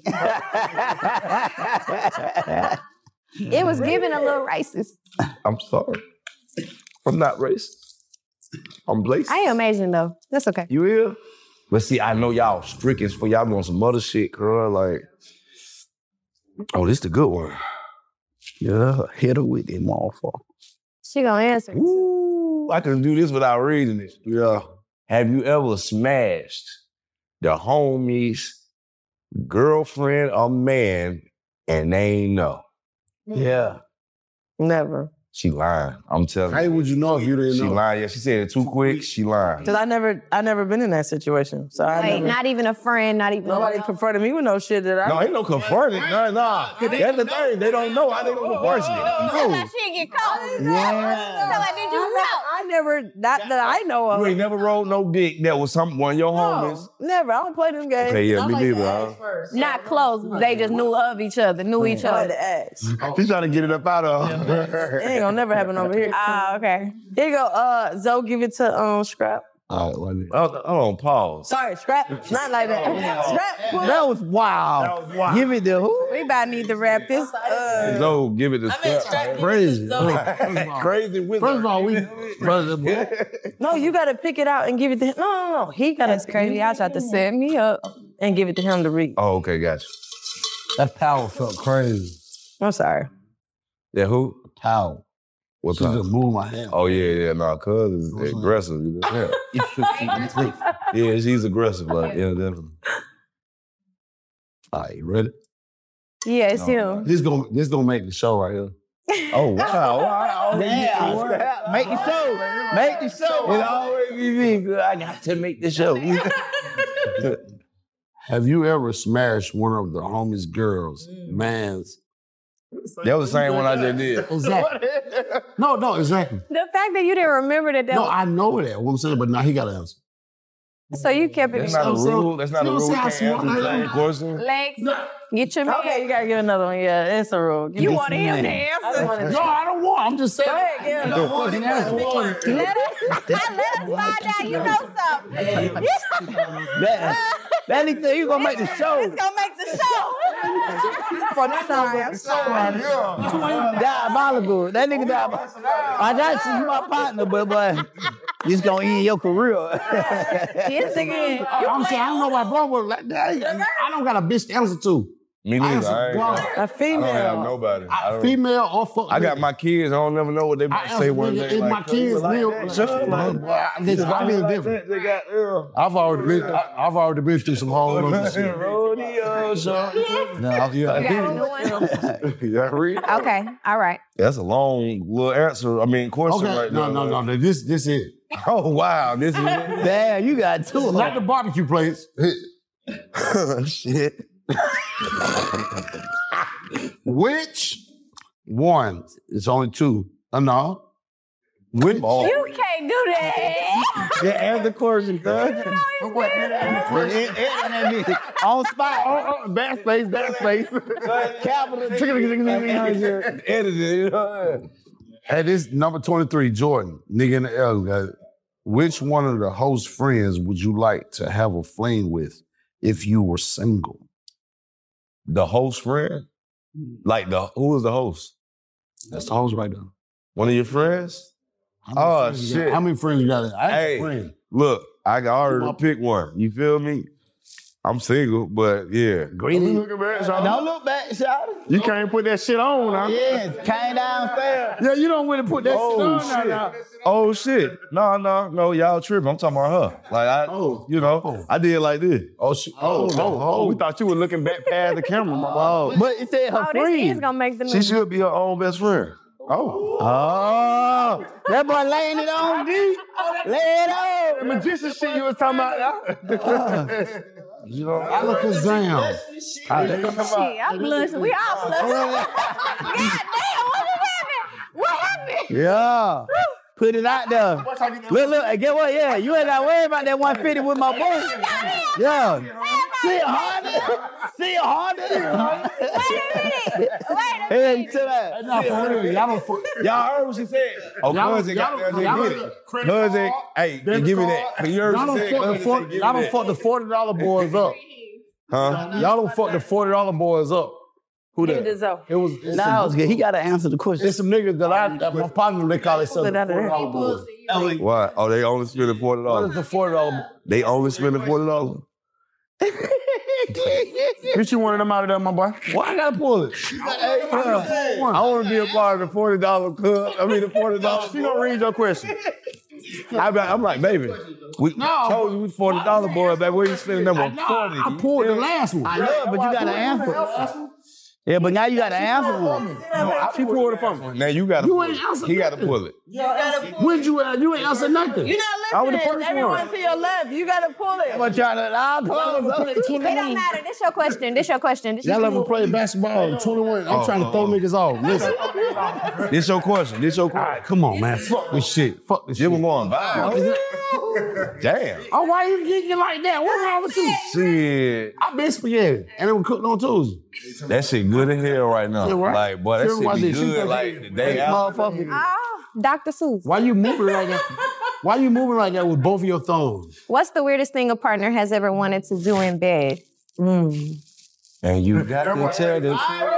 it was given a little racist. I'm sorry. I'm not racist. I'm blazing. I am Asian though. That's okay. You here? But see, I know y'all strict as for y'all doing some other shit, girl. Like, oh, this the good one. Yeah, hit her with it, motherfucker. She gonna answer. Ooh, I can do this without reading it. Yeah. Have you ever smashed the homie's girlfriend or man and they ain't know? Yeah. Never. She lying. I'm telling How you. would you know if you didn't She know? lying. Yeah, she said it too quick. She lying. Cause I never, I never been in that situation. So I Wait, never, not even a friend, not even nobody confronted me with no shit that I. No, ain't no confronting. No, no. That's the thing. They don't know how they gonna confront you. Tell her she get caught. Yeah. Tell her, did you know? I never, not that I know of. You ain't never rolled no dick that was some one of your homies. No, never. I don't play them games. Okay, yeah, I me like to neither, ask huh? first. Not close. They just knew of each other, knew each I like other. to ask. She's trying to get it up out of her. It ain't gonna never happen over here. Ah, okay. Here you go. Uh, Zoe, give it to um Scrap. All right, well, Oh, hold on, pause. Sorry, Scrap. Not like that. Scrap. That was wild. Give it the who? We about need to wrap this up. So give it the step. crazy. Crazy with First of all, we No, you gotta pick it out and give it to him. No, no, no. He gotta That's crazy. Y'all tried to set me up. and give it to him to read. Oh, okay, gotcha. that power felt crazy. I'm sorry. Yeah, who? Power. What's She up? just moved my hand. Oh yeah, yeah, no, cuz is What's up? aggressive. You know? Yeah. Yeah, she's aggressive, like, yeah, definitely. All right, you ready? Yeah, it's him. This gonna this gonna make the show right here. Oh wow, wow. Yeah. Make the show. Make the show. It always be me, girl. I got to make the show. Have you ever smashed one of the homies' girls, man's? That was the same one I just did. Exactly. No, no, exactly. The fact that you didn't remember that, that No, was, I know that. What I'm saying, but now he got to answer. so you kept it. That's not a So- rule. That's not a so- rule. so We how can't smart answer the I am. same question. Lex, get your man. Okay, you gotta give another one. Yeah, it's a rule. Give You me- wanted him to I don't answer. wanna- No, I don't want. I'm just saying. Go ahead, give him. No, what he asked me. Let us, let us find out you know something. That, that nigga, you gonna make the show. It's gonna make the show. I'm sorry. I'm sorry. Diabolical. That nigga diabolical. I got you, my partner, but boy, this gonna end your career. Yes, again. I'm saying, I don't know why bro was like that. I don't got a bitch to answer to. Me I neither. answer I, ain't, one. A I don't have female. nobody. I, I, don't, female or fuck. I got my kids. I don't never know what they I might answer say one nigga, day. if Like, my kids like live. that. Just like, boy, listen, I mean different. They got uh, I've already been. I, I've already been through some whole other shit. rodeo show. No, I- You got a new one? Yeah, read. Okay, all right. That's a long little answer. I mean, question Okay, right no, now. no, no. This, this it. Oh wow, this is it. Damn, you got two. of Not them. the barbecue place. Shit. Which one? It's only two. Uh, no. Which? You can't do that. Yeah, answer the question, thug. On spot. Oh, oh, backspace, backspace. Capital. Edited, you know. Hey, this number twenty-three, Jordan, nigga in the L. Guy. Which one of the host friends would you like to have a fling with if you were single? The host friend? Like the who was the host? That's the host right there. One of your friends? How many Oh, friends you got? shit. How many friends you got? I have Hey. a friend. Look, I got already My- pick one. You feel me? I'm single, but yeah. Green. Looking back, Shawty. Don't look back, Shawty. You can't put that shit on now. Yeah, came down fair. Yeah, you don't really put that Oh shit on shit! now. Oh shit! No, no, no, y'all tripping. I'm talking about her. Like I, Oh. you know, Oh. I did like this. Oh, she, oh, Oh, oh, oh, we thought you were looking back past the camera, my boy. Oh, but it said her Oh, this is friend. gonna make the She news. should be her own best friend. Oh. Oh, that boy laying it on deep. Lay it The on. magician shit you was talking about. You know, Alakazam. Shit, I'm blushing. We all blushing. God damn, what just happened? What happened? Yeah. Put it out there. Look, look, and get what? Yeah, you ain't got to worry about that one fifty with my boy. Yeah. See it harder. See it harder. Wait a minute. Wait a Hey, minute. chill out. Nah, for real, y'all don't fuck. y'all heard what she said. Oh, Y'all- cousin got y'all- there. y'all- Get it. Cousin, hey, debit give me card. that. You heard Y'all what don't she said. fuck the Cousin for- said, give y'all me don't fuck the forty dollar boys up. that. Huh? Y'all don't fuck the forty dollar boys up. Who Give it that? to Zoe. It was. It's Nah, some, it's good. He got to answer the question. it's some niggas that I, that my partner, they call themselves Pull it the out of forty there. dollar boys. What? Oh, they only spending forty What is dollars. the forty dollar? They only spending forty dollars. Get you one of them out of there, my boy. Why I gotta pull it? I want to be a part of the forty dollar club. I mean, the forty dollars. She gonna read your question. I be, I'm like, baby, we No. told you we forty dollar boy, baby. Where you spending them on No, forty? I pulled the last one. I know, but you got to answer. Yeah, but now you got to answer one. She pulled it from me. Now you gotta. You pull ain't it. answered He gotta nothing. pull it. When'd you? Uh, you ain't answer nothing. You're I not was the listening. first Everyone one. to your left. You got to pull it. I'm trying to. I'll close up. It don't matter. This your question. This your question. This Y'all your ever play basketball? twenty-one. I'm Oh, trying to throw niggas off. Listen. This your question. This your All question. right, come on, man. Fuck this shit. Fuck this You shit. were going viral. Damn. Oh, why you geeking like that? What's wrong with you? Shit. I been spaghetti, and it was cooked on Tuesday. That shit good as hell right now. Yeah, right. Like, boy, that Feel shit like be this. She good think like she- the day out. Motherfucker. Oh, Doctor Seuss. Why you moving like that? Why you moving like that with both of your thumbs? What's the weirdest thing a partner has ever wanted to do in bed? Mm. And you got to tell them.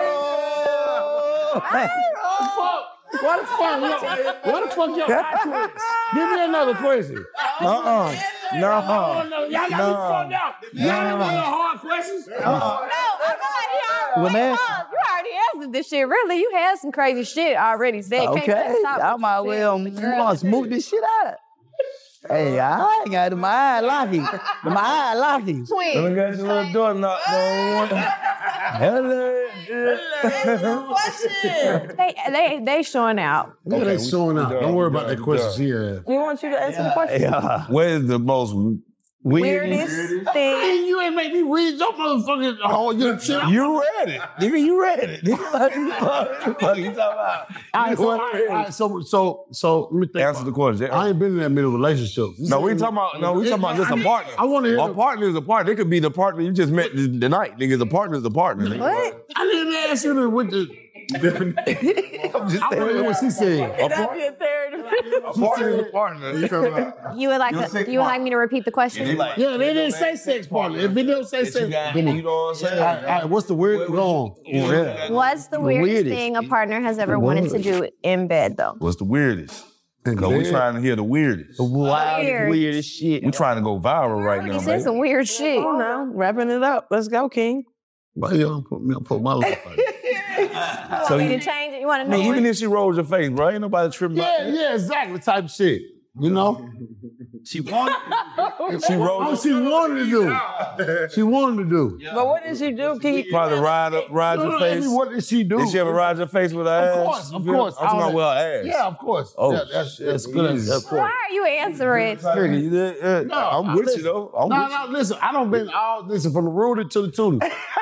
Why the fuck? Yo, why the fuck your eye twitch? Give me another question. Uh-uh. No. No, no, y'all got me fucked up. Y'all got one of the hard questions. No, I feel like he already Well, man. was. You already answered this shit. Really, you had some crazy shit already said. Can't Okay, really stop I what might you well said. you want to smooth this shit out. Hey, I ain't got my eye locking. My eye locking. Twin. Let me get your little door knocked on. Hello. They, they, they showing out. Look at Okay, that we- showing we up. done, Don't worry we about done, that we question here. We want you to answer the question. Yeah. What is the most Weirdest. Weirdest thing. Hey, you ain't make me read your motherfucking whole your shit. You read it. Nigga, you read it. Nigga, what you fuck you talking about? All right, so, all right, all right, so, so, so, let me think. Answer the question. I ain't been in that middle relationship. No, we talking about no, we talking about just a partner. I want to hear. A The, partner is a partner. It could be the partner you just met the, the night. Nigga, the partner is a partner. Nigga. What? I didn't ask you to with the. I'm just I want to hear saying. what she said. A, That'd par- be a third. a partner is a partner. You talking about? You would like Your to, sex you would like partner. me to repeat the question? Like, Yeah, they didn't say sex partner. If they don't say that sex, you got, then you know what I'm saying? all right, all right, what's the weird? Go on. Yeah. What's the weirdest, weirdest. thing a partner has ever wanted to do in bed, though? What's the weirdest? No, we trying to hear the weirdest. Wild, Weird. weirdest shit. We trying to go viral right now, You said baby. some weird shit. Come on now, wrapping it up. Let's go, King. Why you don't put me put my life out there? You So want me you- to change it? You want to I know? mean, even if she rolls your face, bro, ain't nobody tripping Yeah, about yeah, exactly. Type of shit. You know? She wanted. She rolled. Oh, she wanted to do. She wanted to do. But what did she do, King? Probably ride up, ride your No, no, face. What did she do? Did she ever ride your face with her ass? Of course, of You feel- course. I'm talking about with her ass. Yeah, of course. Oh, yeah, that's, that's good. shit. Of Why course. are you answering? Nigga, you did- uh, No, I'm I- with listen. you though. I'm No, with you. no, listen. I don't been all listen from the rooted to the tootie.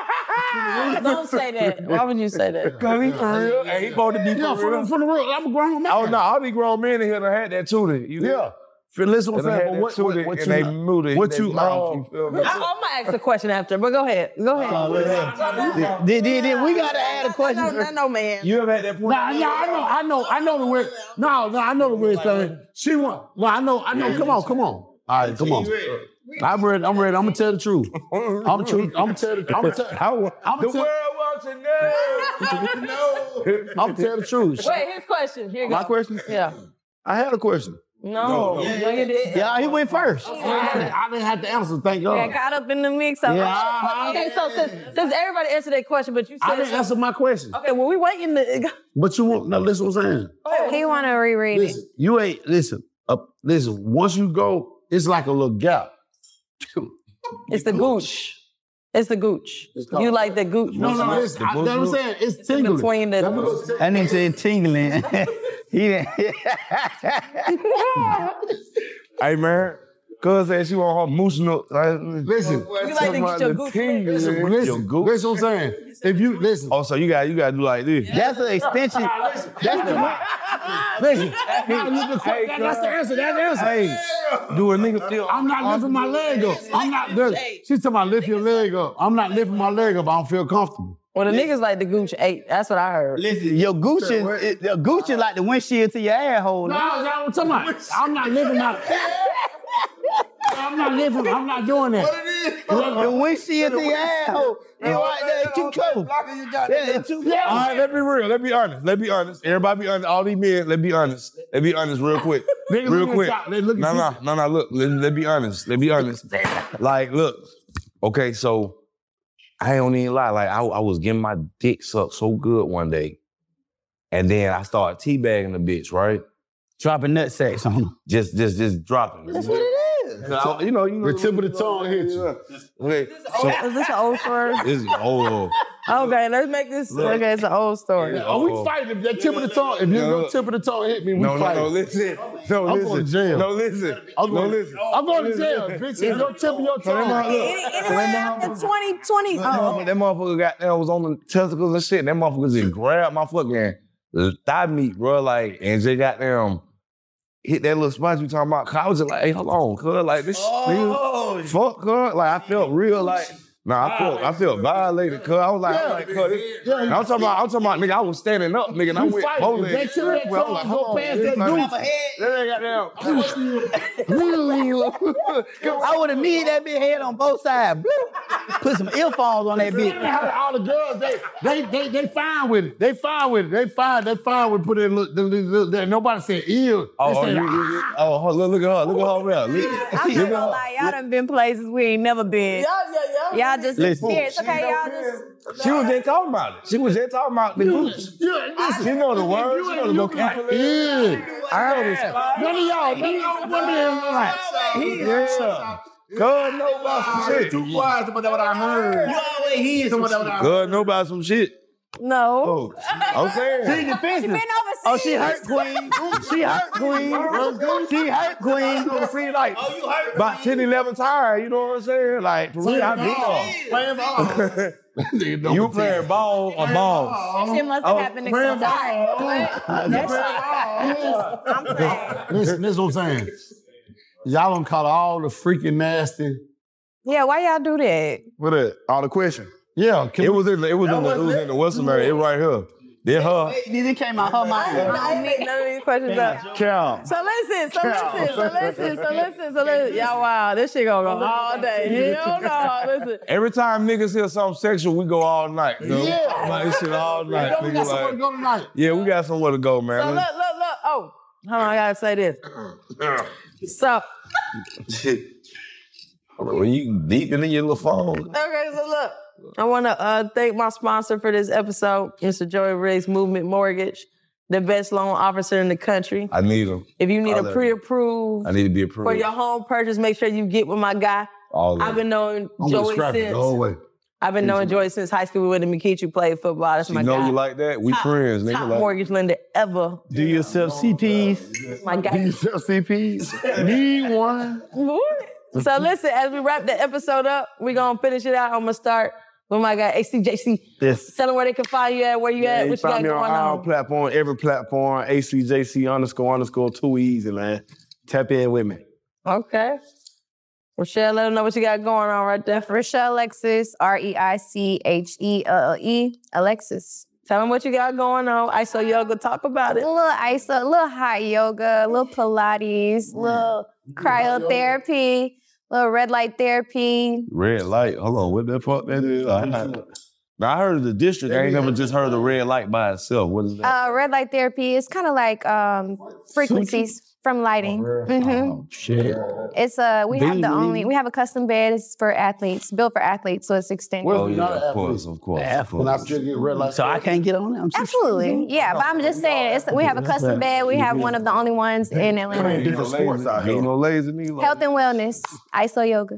Don't say that. Why would you say that? Cause he for real. Hey, he supposed to be Yeah, for from, real. the- from the root. I'm a grown man. Oh no, all these grown men in here done had that tootie. You Yeah. Feel- Listen, what Done I'm had saying. that But what, tootie what, what and you they not- muted what their you- mouth. oh. You feel me? I, I'm gonna ask the question after, but go ahead. Go ahead. Did, did, did, we gotta add a No, question. no, no, man. You ever had that point? Nah, yeah, I know, I know, I know the weird. No, no, I know the weird thing. She want. No, I know, I know. Come on, come on. All right, come on. I'm ready. I'm ready. I'm gonna tell the truth. I'm true. I'm gonna tell the. I'm gonna tell. I'm The gonna tell. world wants to know. I'm gonna tell the truth. Wait, his question. Here you My go. question. Yeah. I had a question. No, no, you did. Yeah, he went first. I didn't have to answer, thank I God. got up in the mix. So Yeah. uh-huh. Okay, so since, since everybody answered that question, but you I said didn't answer my question. okay, well we waiting to But you want, no, listen what I'm saying. he want to reread it. Listen, you ain't, listen, uh, listen, once you go, it's like a little gap. it's the gooch. It's the gooch. You like the gooch. No, no, listen, I, that's what I'm saying. It's tingling. between the- That's what I'm saying. That nigga said tingling. he didn't. Hey man, cuz said she want her moose note. Like, Listen, You like to get your gooch. tingling. listen, Your listen, gooch. listen what I'm saying. If you, listen, Oh, so you got you got to do like this. That's an extension. That's the listen, hey, that's the answer, that's the answer. Hey, do a nigga feel? I'm not lifting my leg up. I'm not, listen, she's talking about lift your leg up. I'm not lifting my leg up, I don't feel comfortable. Well, the niggas like the gooch eight. That's what I heard. Listen, your Gucci, it, your Gucci like the windshield to your asshole. No, that's what I'm talking about. I'm not lifting my, I'm not lifting, I'm not doing that. The windshield to your asshole. You right there, it's too close. Yeah, it's too close. All right, let's be real. Let's be honest. Let's be honest. Everybody be honest. All these men, let's be honest. Let's be honest real quick. Niggas Real look at quick. top, they look at No, you. no, no, no, look. Let's, let's be honest. Let's be honest. Like, look. Okay, so I don't even lie. Like, I, I was getting my dick sucked so good one day. And then I started teabagging the bitch, right? Dropping nut sacks on him. Just, just, just dropping. That's what it is. I, you know, you know. The tip of the tongue hit you. Okay, so Is this an old story? this is old. Okay, let's make this. Okay, it's an old story. Oh, we fighting if that tip of the tongue, if No, your look. tip of the tongue hit me, we No, no, fighting. no, listen. No, I'm listen. going to jail. No, listen. I'm No, going, listen. I'm going to jail, bitch. If your tip of your So that tongue. motherfucker- Anyway, after twenty twenty. That motherfucker- that motherfucker got there was on the testicles and shit. And that motherfucker just grabbed my fucking thigh meat, bro. Like, and just got them hit that little spot you talking about. 'Cause I was just like, hey, hold on, cuz. Like, this Oh, nigga, fuck, cuz. Like, I felt real, like, nah, I felt, I felt violated, cuz. I was like, I was like, cuz. this- And I'm talking about, I'm talking about, nigga, I was standing up, nigga, and I You went fighting. bowling. If that tip of that Well, I'm tongue like, go hold on, past this that like- gooch. That ain't got I would have kneed that bitch head on both sides. Bloop. Put some earphones on that bitch. All the girls, they, they, they, they fine with it. They fine with it. They fine, they fine with putting in little, the little, little, there. Nobody said ew. Oh, They oh, said, you, you, you, oh, hold- look, look at her, look at her, real. Look, I'm look not at gonna her. lie, y'all done been places we ain't never been. Yeah, yeah, yeah. Y'all just Listen. experienced. Okay, y'all just. She was just talking about it. She was just talking about the gooch. Yeah, listen, She know the words. you She ain't know the looking like vocabulary. ew. I know this. None of y'all, none of y'all wondering like, Yeah. God know about some shit. why? Somebody what I heard. You always hear some shit. God know about some shit. No. Oh, I'm saying. defensive. Been overseas. Oh, she hurt queen. She hurt queen. She hurt queen. See, like, about ten, eleven times, you know what I'm saying? Like, for real, I beat Playing ball. her. You playing ball or ball? That shit must have happened to some time. I'm playing. Listen, this is what I'm saying. Y'all done caught all the freaking nasty. Yeah, why y'all do that? What that? All the question. Yeah, can It was in the, it was in the, it was in the Western area. It right here. Then her. It came out her mind. I ain't make none of these questions up. Cal. So listen, so listen, so listen, so listen, so listen. Y'all wow, this shit gonna go all day. Hell no, listen. Every time niggas hear something sexual, we go all night. You know? Yeah. Like, this shit all night. Yeah, we Nigga, got somewhere to like, go tonight. yeah, we got somewhere to go, man. So look, look, look. Oh, hold on, I gotta say this. So, When you deep into your little phone. okay, so look. I want to uh, thank my sponsor for this episode, Mister Joey Riggs, Movement Mortgage, the best loan officer in the country. I need them. If you need I'll a let you. pre-approved I need to be approved. for your home purchase, make sure you get with my guy. all of I've been knowing I'm gonna Joey scrap it since. the whole way. I've been knowing Joey since high school when McKeechee played football. That's You my know guy. you like that? We top, friends, nigga. top Like, mortgage lender ever. Do yourself C Ps. My guy. C Ps. Need one. What? So listen, as we wrap the episode up, we're gonna finish it out. I'm gonna start with my guy, A C J C. yes. Tell them where they can find you at, where you Yeah, at, you what you got find me going on all on. platform, every platform, A C J C underscore underscore too easy, man. Tap in with me. Okay. Rochelle, let them know what you got going on right there. Rochelle Alexis, R E I C H E L L E, Alexis. Tell them what you got going on. I saw yoga. Talk about A it. little ice, a little hot yoga, a little Pilates, a little cryotherapy, a little red light therapy. Red light. Hold on, what the fuck that is? I- Now I heard of the district. I ain't never just heard of the red light by itself. What is that? Uh, red light therapy is kind of like um, frequencies from lighting. Mm-hmm. Oh, shit. It's uh, we have the Beam. only we have a custom bed. It's for athletes, built for athletes, so it's extended. Well, Oh yeah, not an of course, athlete. of course, Yeah, of When I course. just get red light. So I can't get on there. I'm too Absolutely, yeah. But I'm just saying, it's, we have a custom bed. We have one of the only ones in Atlanta. different sports out Ain't here. no lazy nigga. Health and wellness, I S O yoga.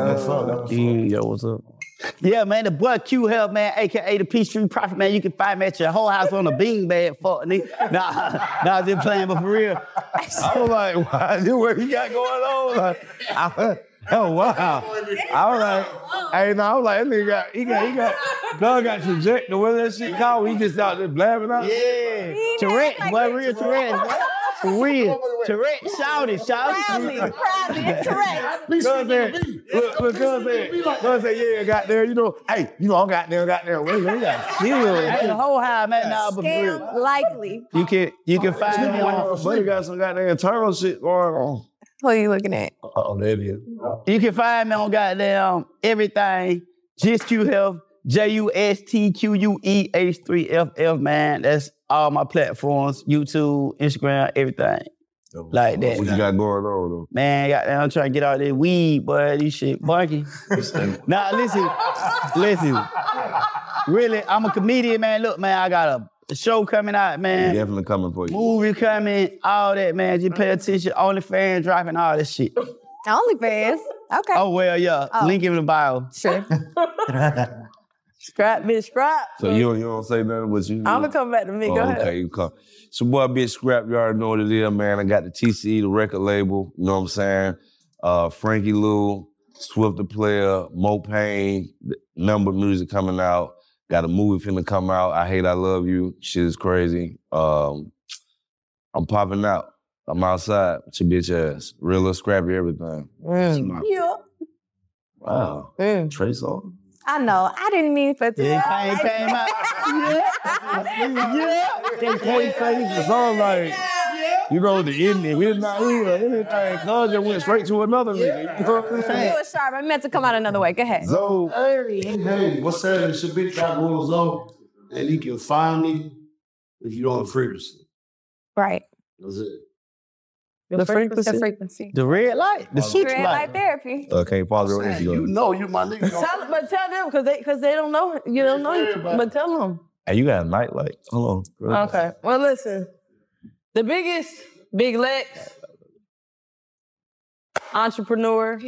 Mm, yo, what's up? Yeah, man, the boy Q Health, man, A K A the Peachtree Prophet, man. You can find me at your whole house on a beanbag, fuck, nigga. Nah, nah, just playing, but for real. I was like, wow, this what he got going on? Like, I, oh wow. I was like, hey, no, I was like, that nigga got, he got, he got, Doug got trajectory. What that shit called? He just out there blabbing out. Yeah, Tourette, boy, real Tourette. For real. Tourette, shout it, shout it. Proudly, proudly, it's correct. Cuz said, look, look, Cuz said, Cuz said, yeah, got there, you know, hey, you know, I got there, got there. Wait, we got chill. Hey, the whole house, man, nah, but for real. Scam likely. You can, you can find me on, Buddy got some goddamn internal shit going on. Who are you looking at? Oh, there it is. you can find me on goddamn everything. Just Q Health, J U S T Q U E H three F F, man. That's all my platforms, YouTube, Instagram, everything. Like that. What you got going on, though? Man, goddamn, I'm trying to get all this weed, boy. This shit bunky. Nah, listen, listen. Really, I'm a comedian, man. Look, man, I got a, a show coming out, man. Definitely coming for you. Movie coming, all that, man. Just pay attention. OnlyFans dropping all this shit. OnlyFans. Okay. Oh, well, yeah. Oh. Link in the bio. Sure. Scrap, bitch, scrap. So you, you don't say nothing, but you. I'm gonna come back to me. Oh, Go ahead. okay, you come. So, boy, Bitch Scrap, you already know what it is, man. I got the T C E, the record label, you know what I'm saying? Uh, Frankie Lou, Swift the Player, Mo Payne, number of music coming out. Got a movie finna come out, I Hate, I Love You. Shit is crazy. Um, I'm popping out. I'm outside with your bitch ass. Real or scrappy, everything. Mm. Yeah. Wow. Mm. Trey Songz. I know. I didn't mean for to. Yeah, it came, came out. Yeah. They play things the song like, you know, the ending. We did not hear anything. Cuz it went straight to another nigga. You know what I'm It saying? was sharp. I meant to come out another way. Go ahead. So, Hey, what's that? It's a big trap rules low, and you can find me if you don't have frequency. Right. That's it. The frequency. The frequency. The red light, the switch Red light. light therapy. uh, can't pause your Hey, you Instagram. know you my nigga. Tell, but tell them because they because they don't know you don't know you. But tell them. Hey, you got a night light. Hold on. Okay. Well, listen. The biggest Big Lex, entrepreneur,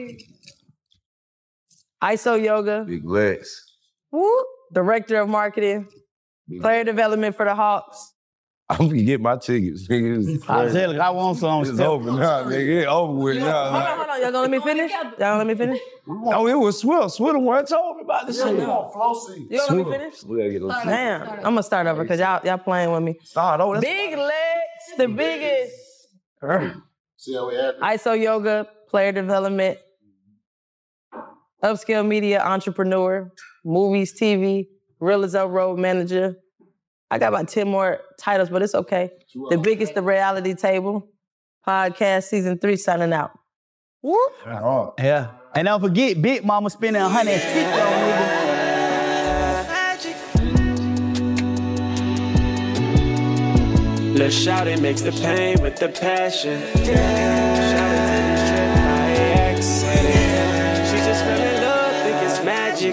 I S O Yoga, Big Lex. whoop, director of marketing, player development for the Hawks. I'm gonna get my tickets. Nigga, it's I crazy. tell you, I want some. It's over now, nigga. It's over with Hold on, now. hold on. Y'all gonna let me finish? Y'all gonna let me finish? Oh, it was Swill. Swill the one told me about this shit. You gonna let me finish? We gotta get those. Damn. I'm gonna start over because y'all y'all playing with me. Start over. Big Lex, the biggest. See how we had I S O Yoga, player development, upscale media entrepreneur, movies, T V, Real as Up Road manager. I got about ten more titles, but it's okay. The biggest, the reality table, podcast season three signing out. Whoop. Yeah. And don't forget, Big Mama spending one hundred fifty on nigga. Let's shout it, mix the pain with the passion. Shout it to this trip by accident. She just fell in love, think it's magic.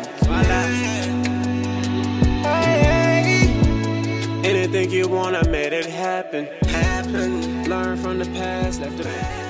Anything you want, I made it happen. Happen. Learn from the past, left the past.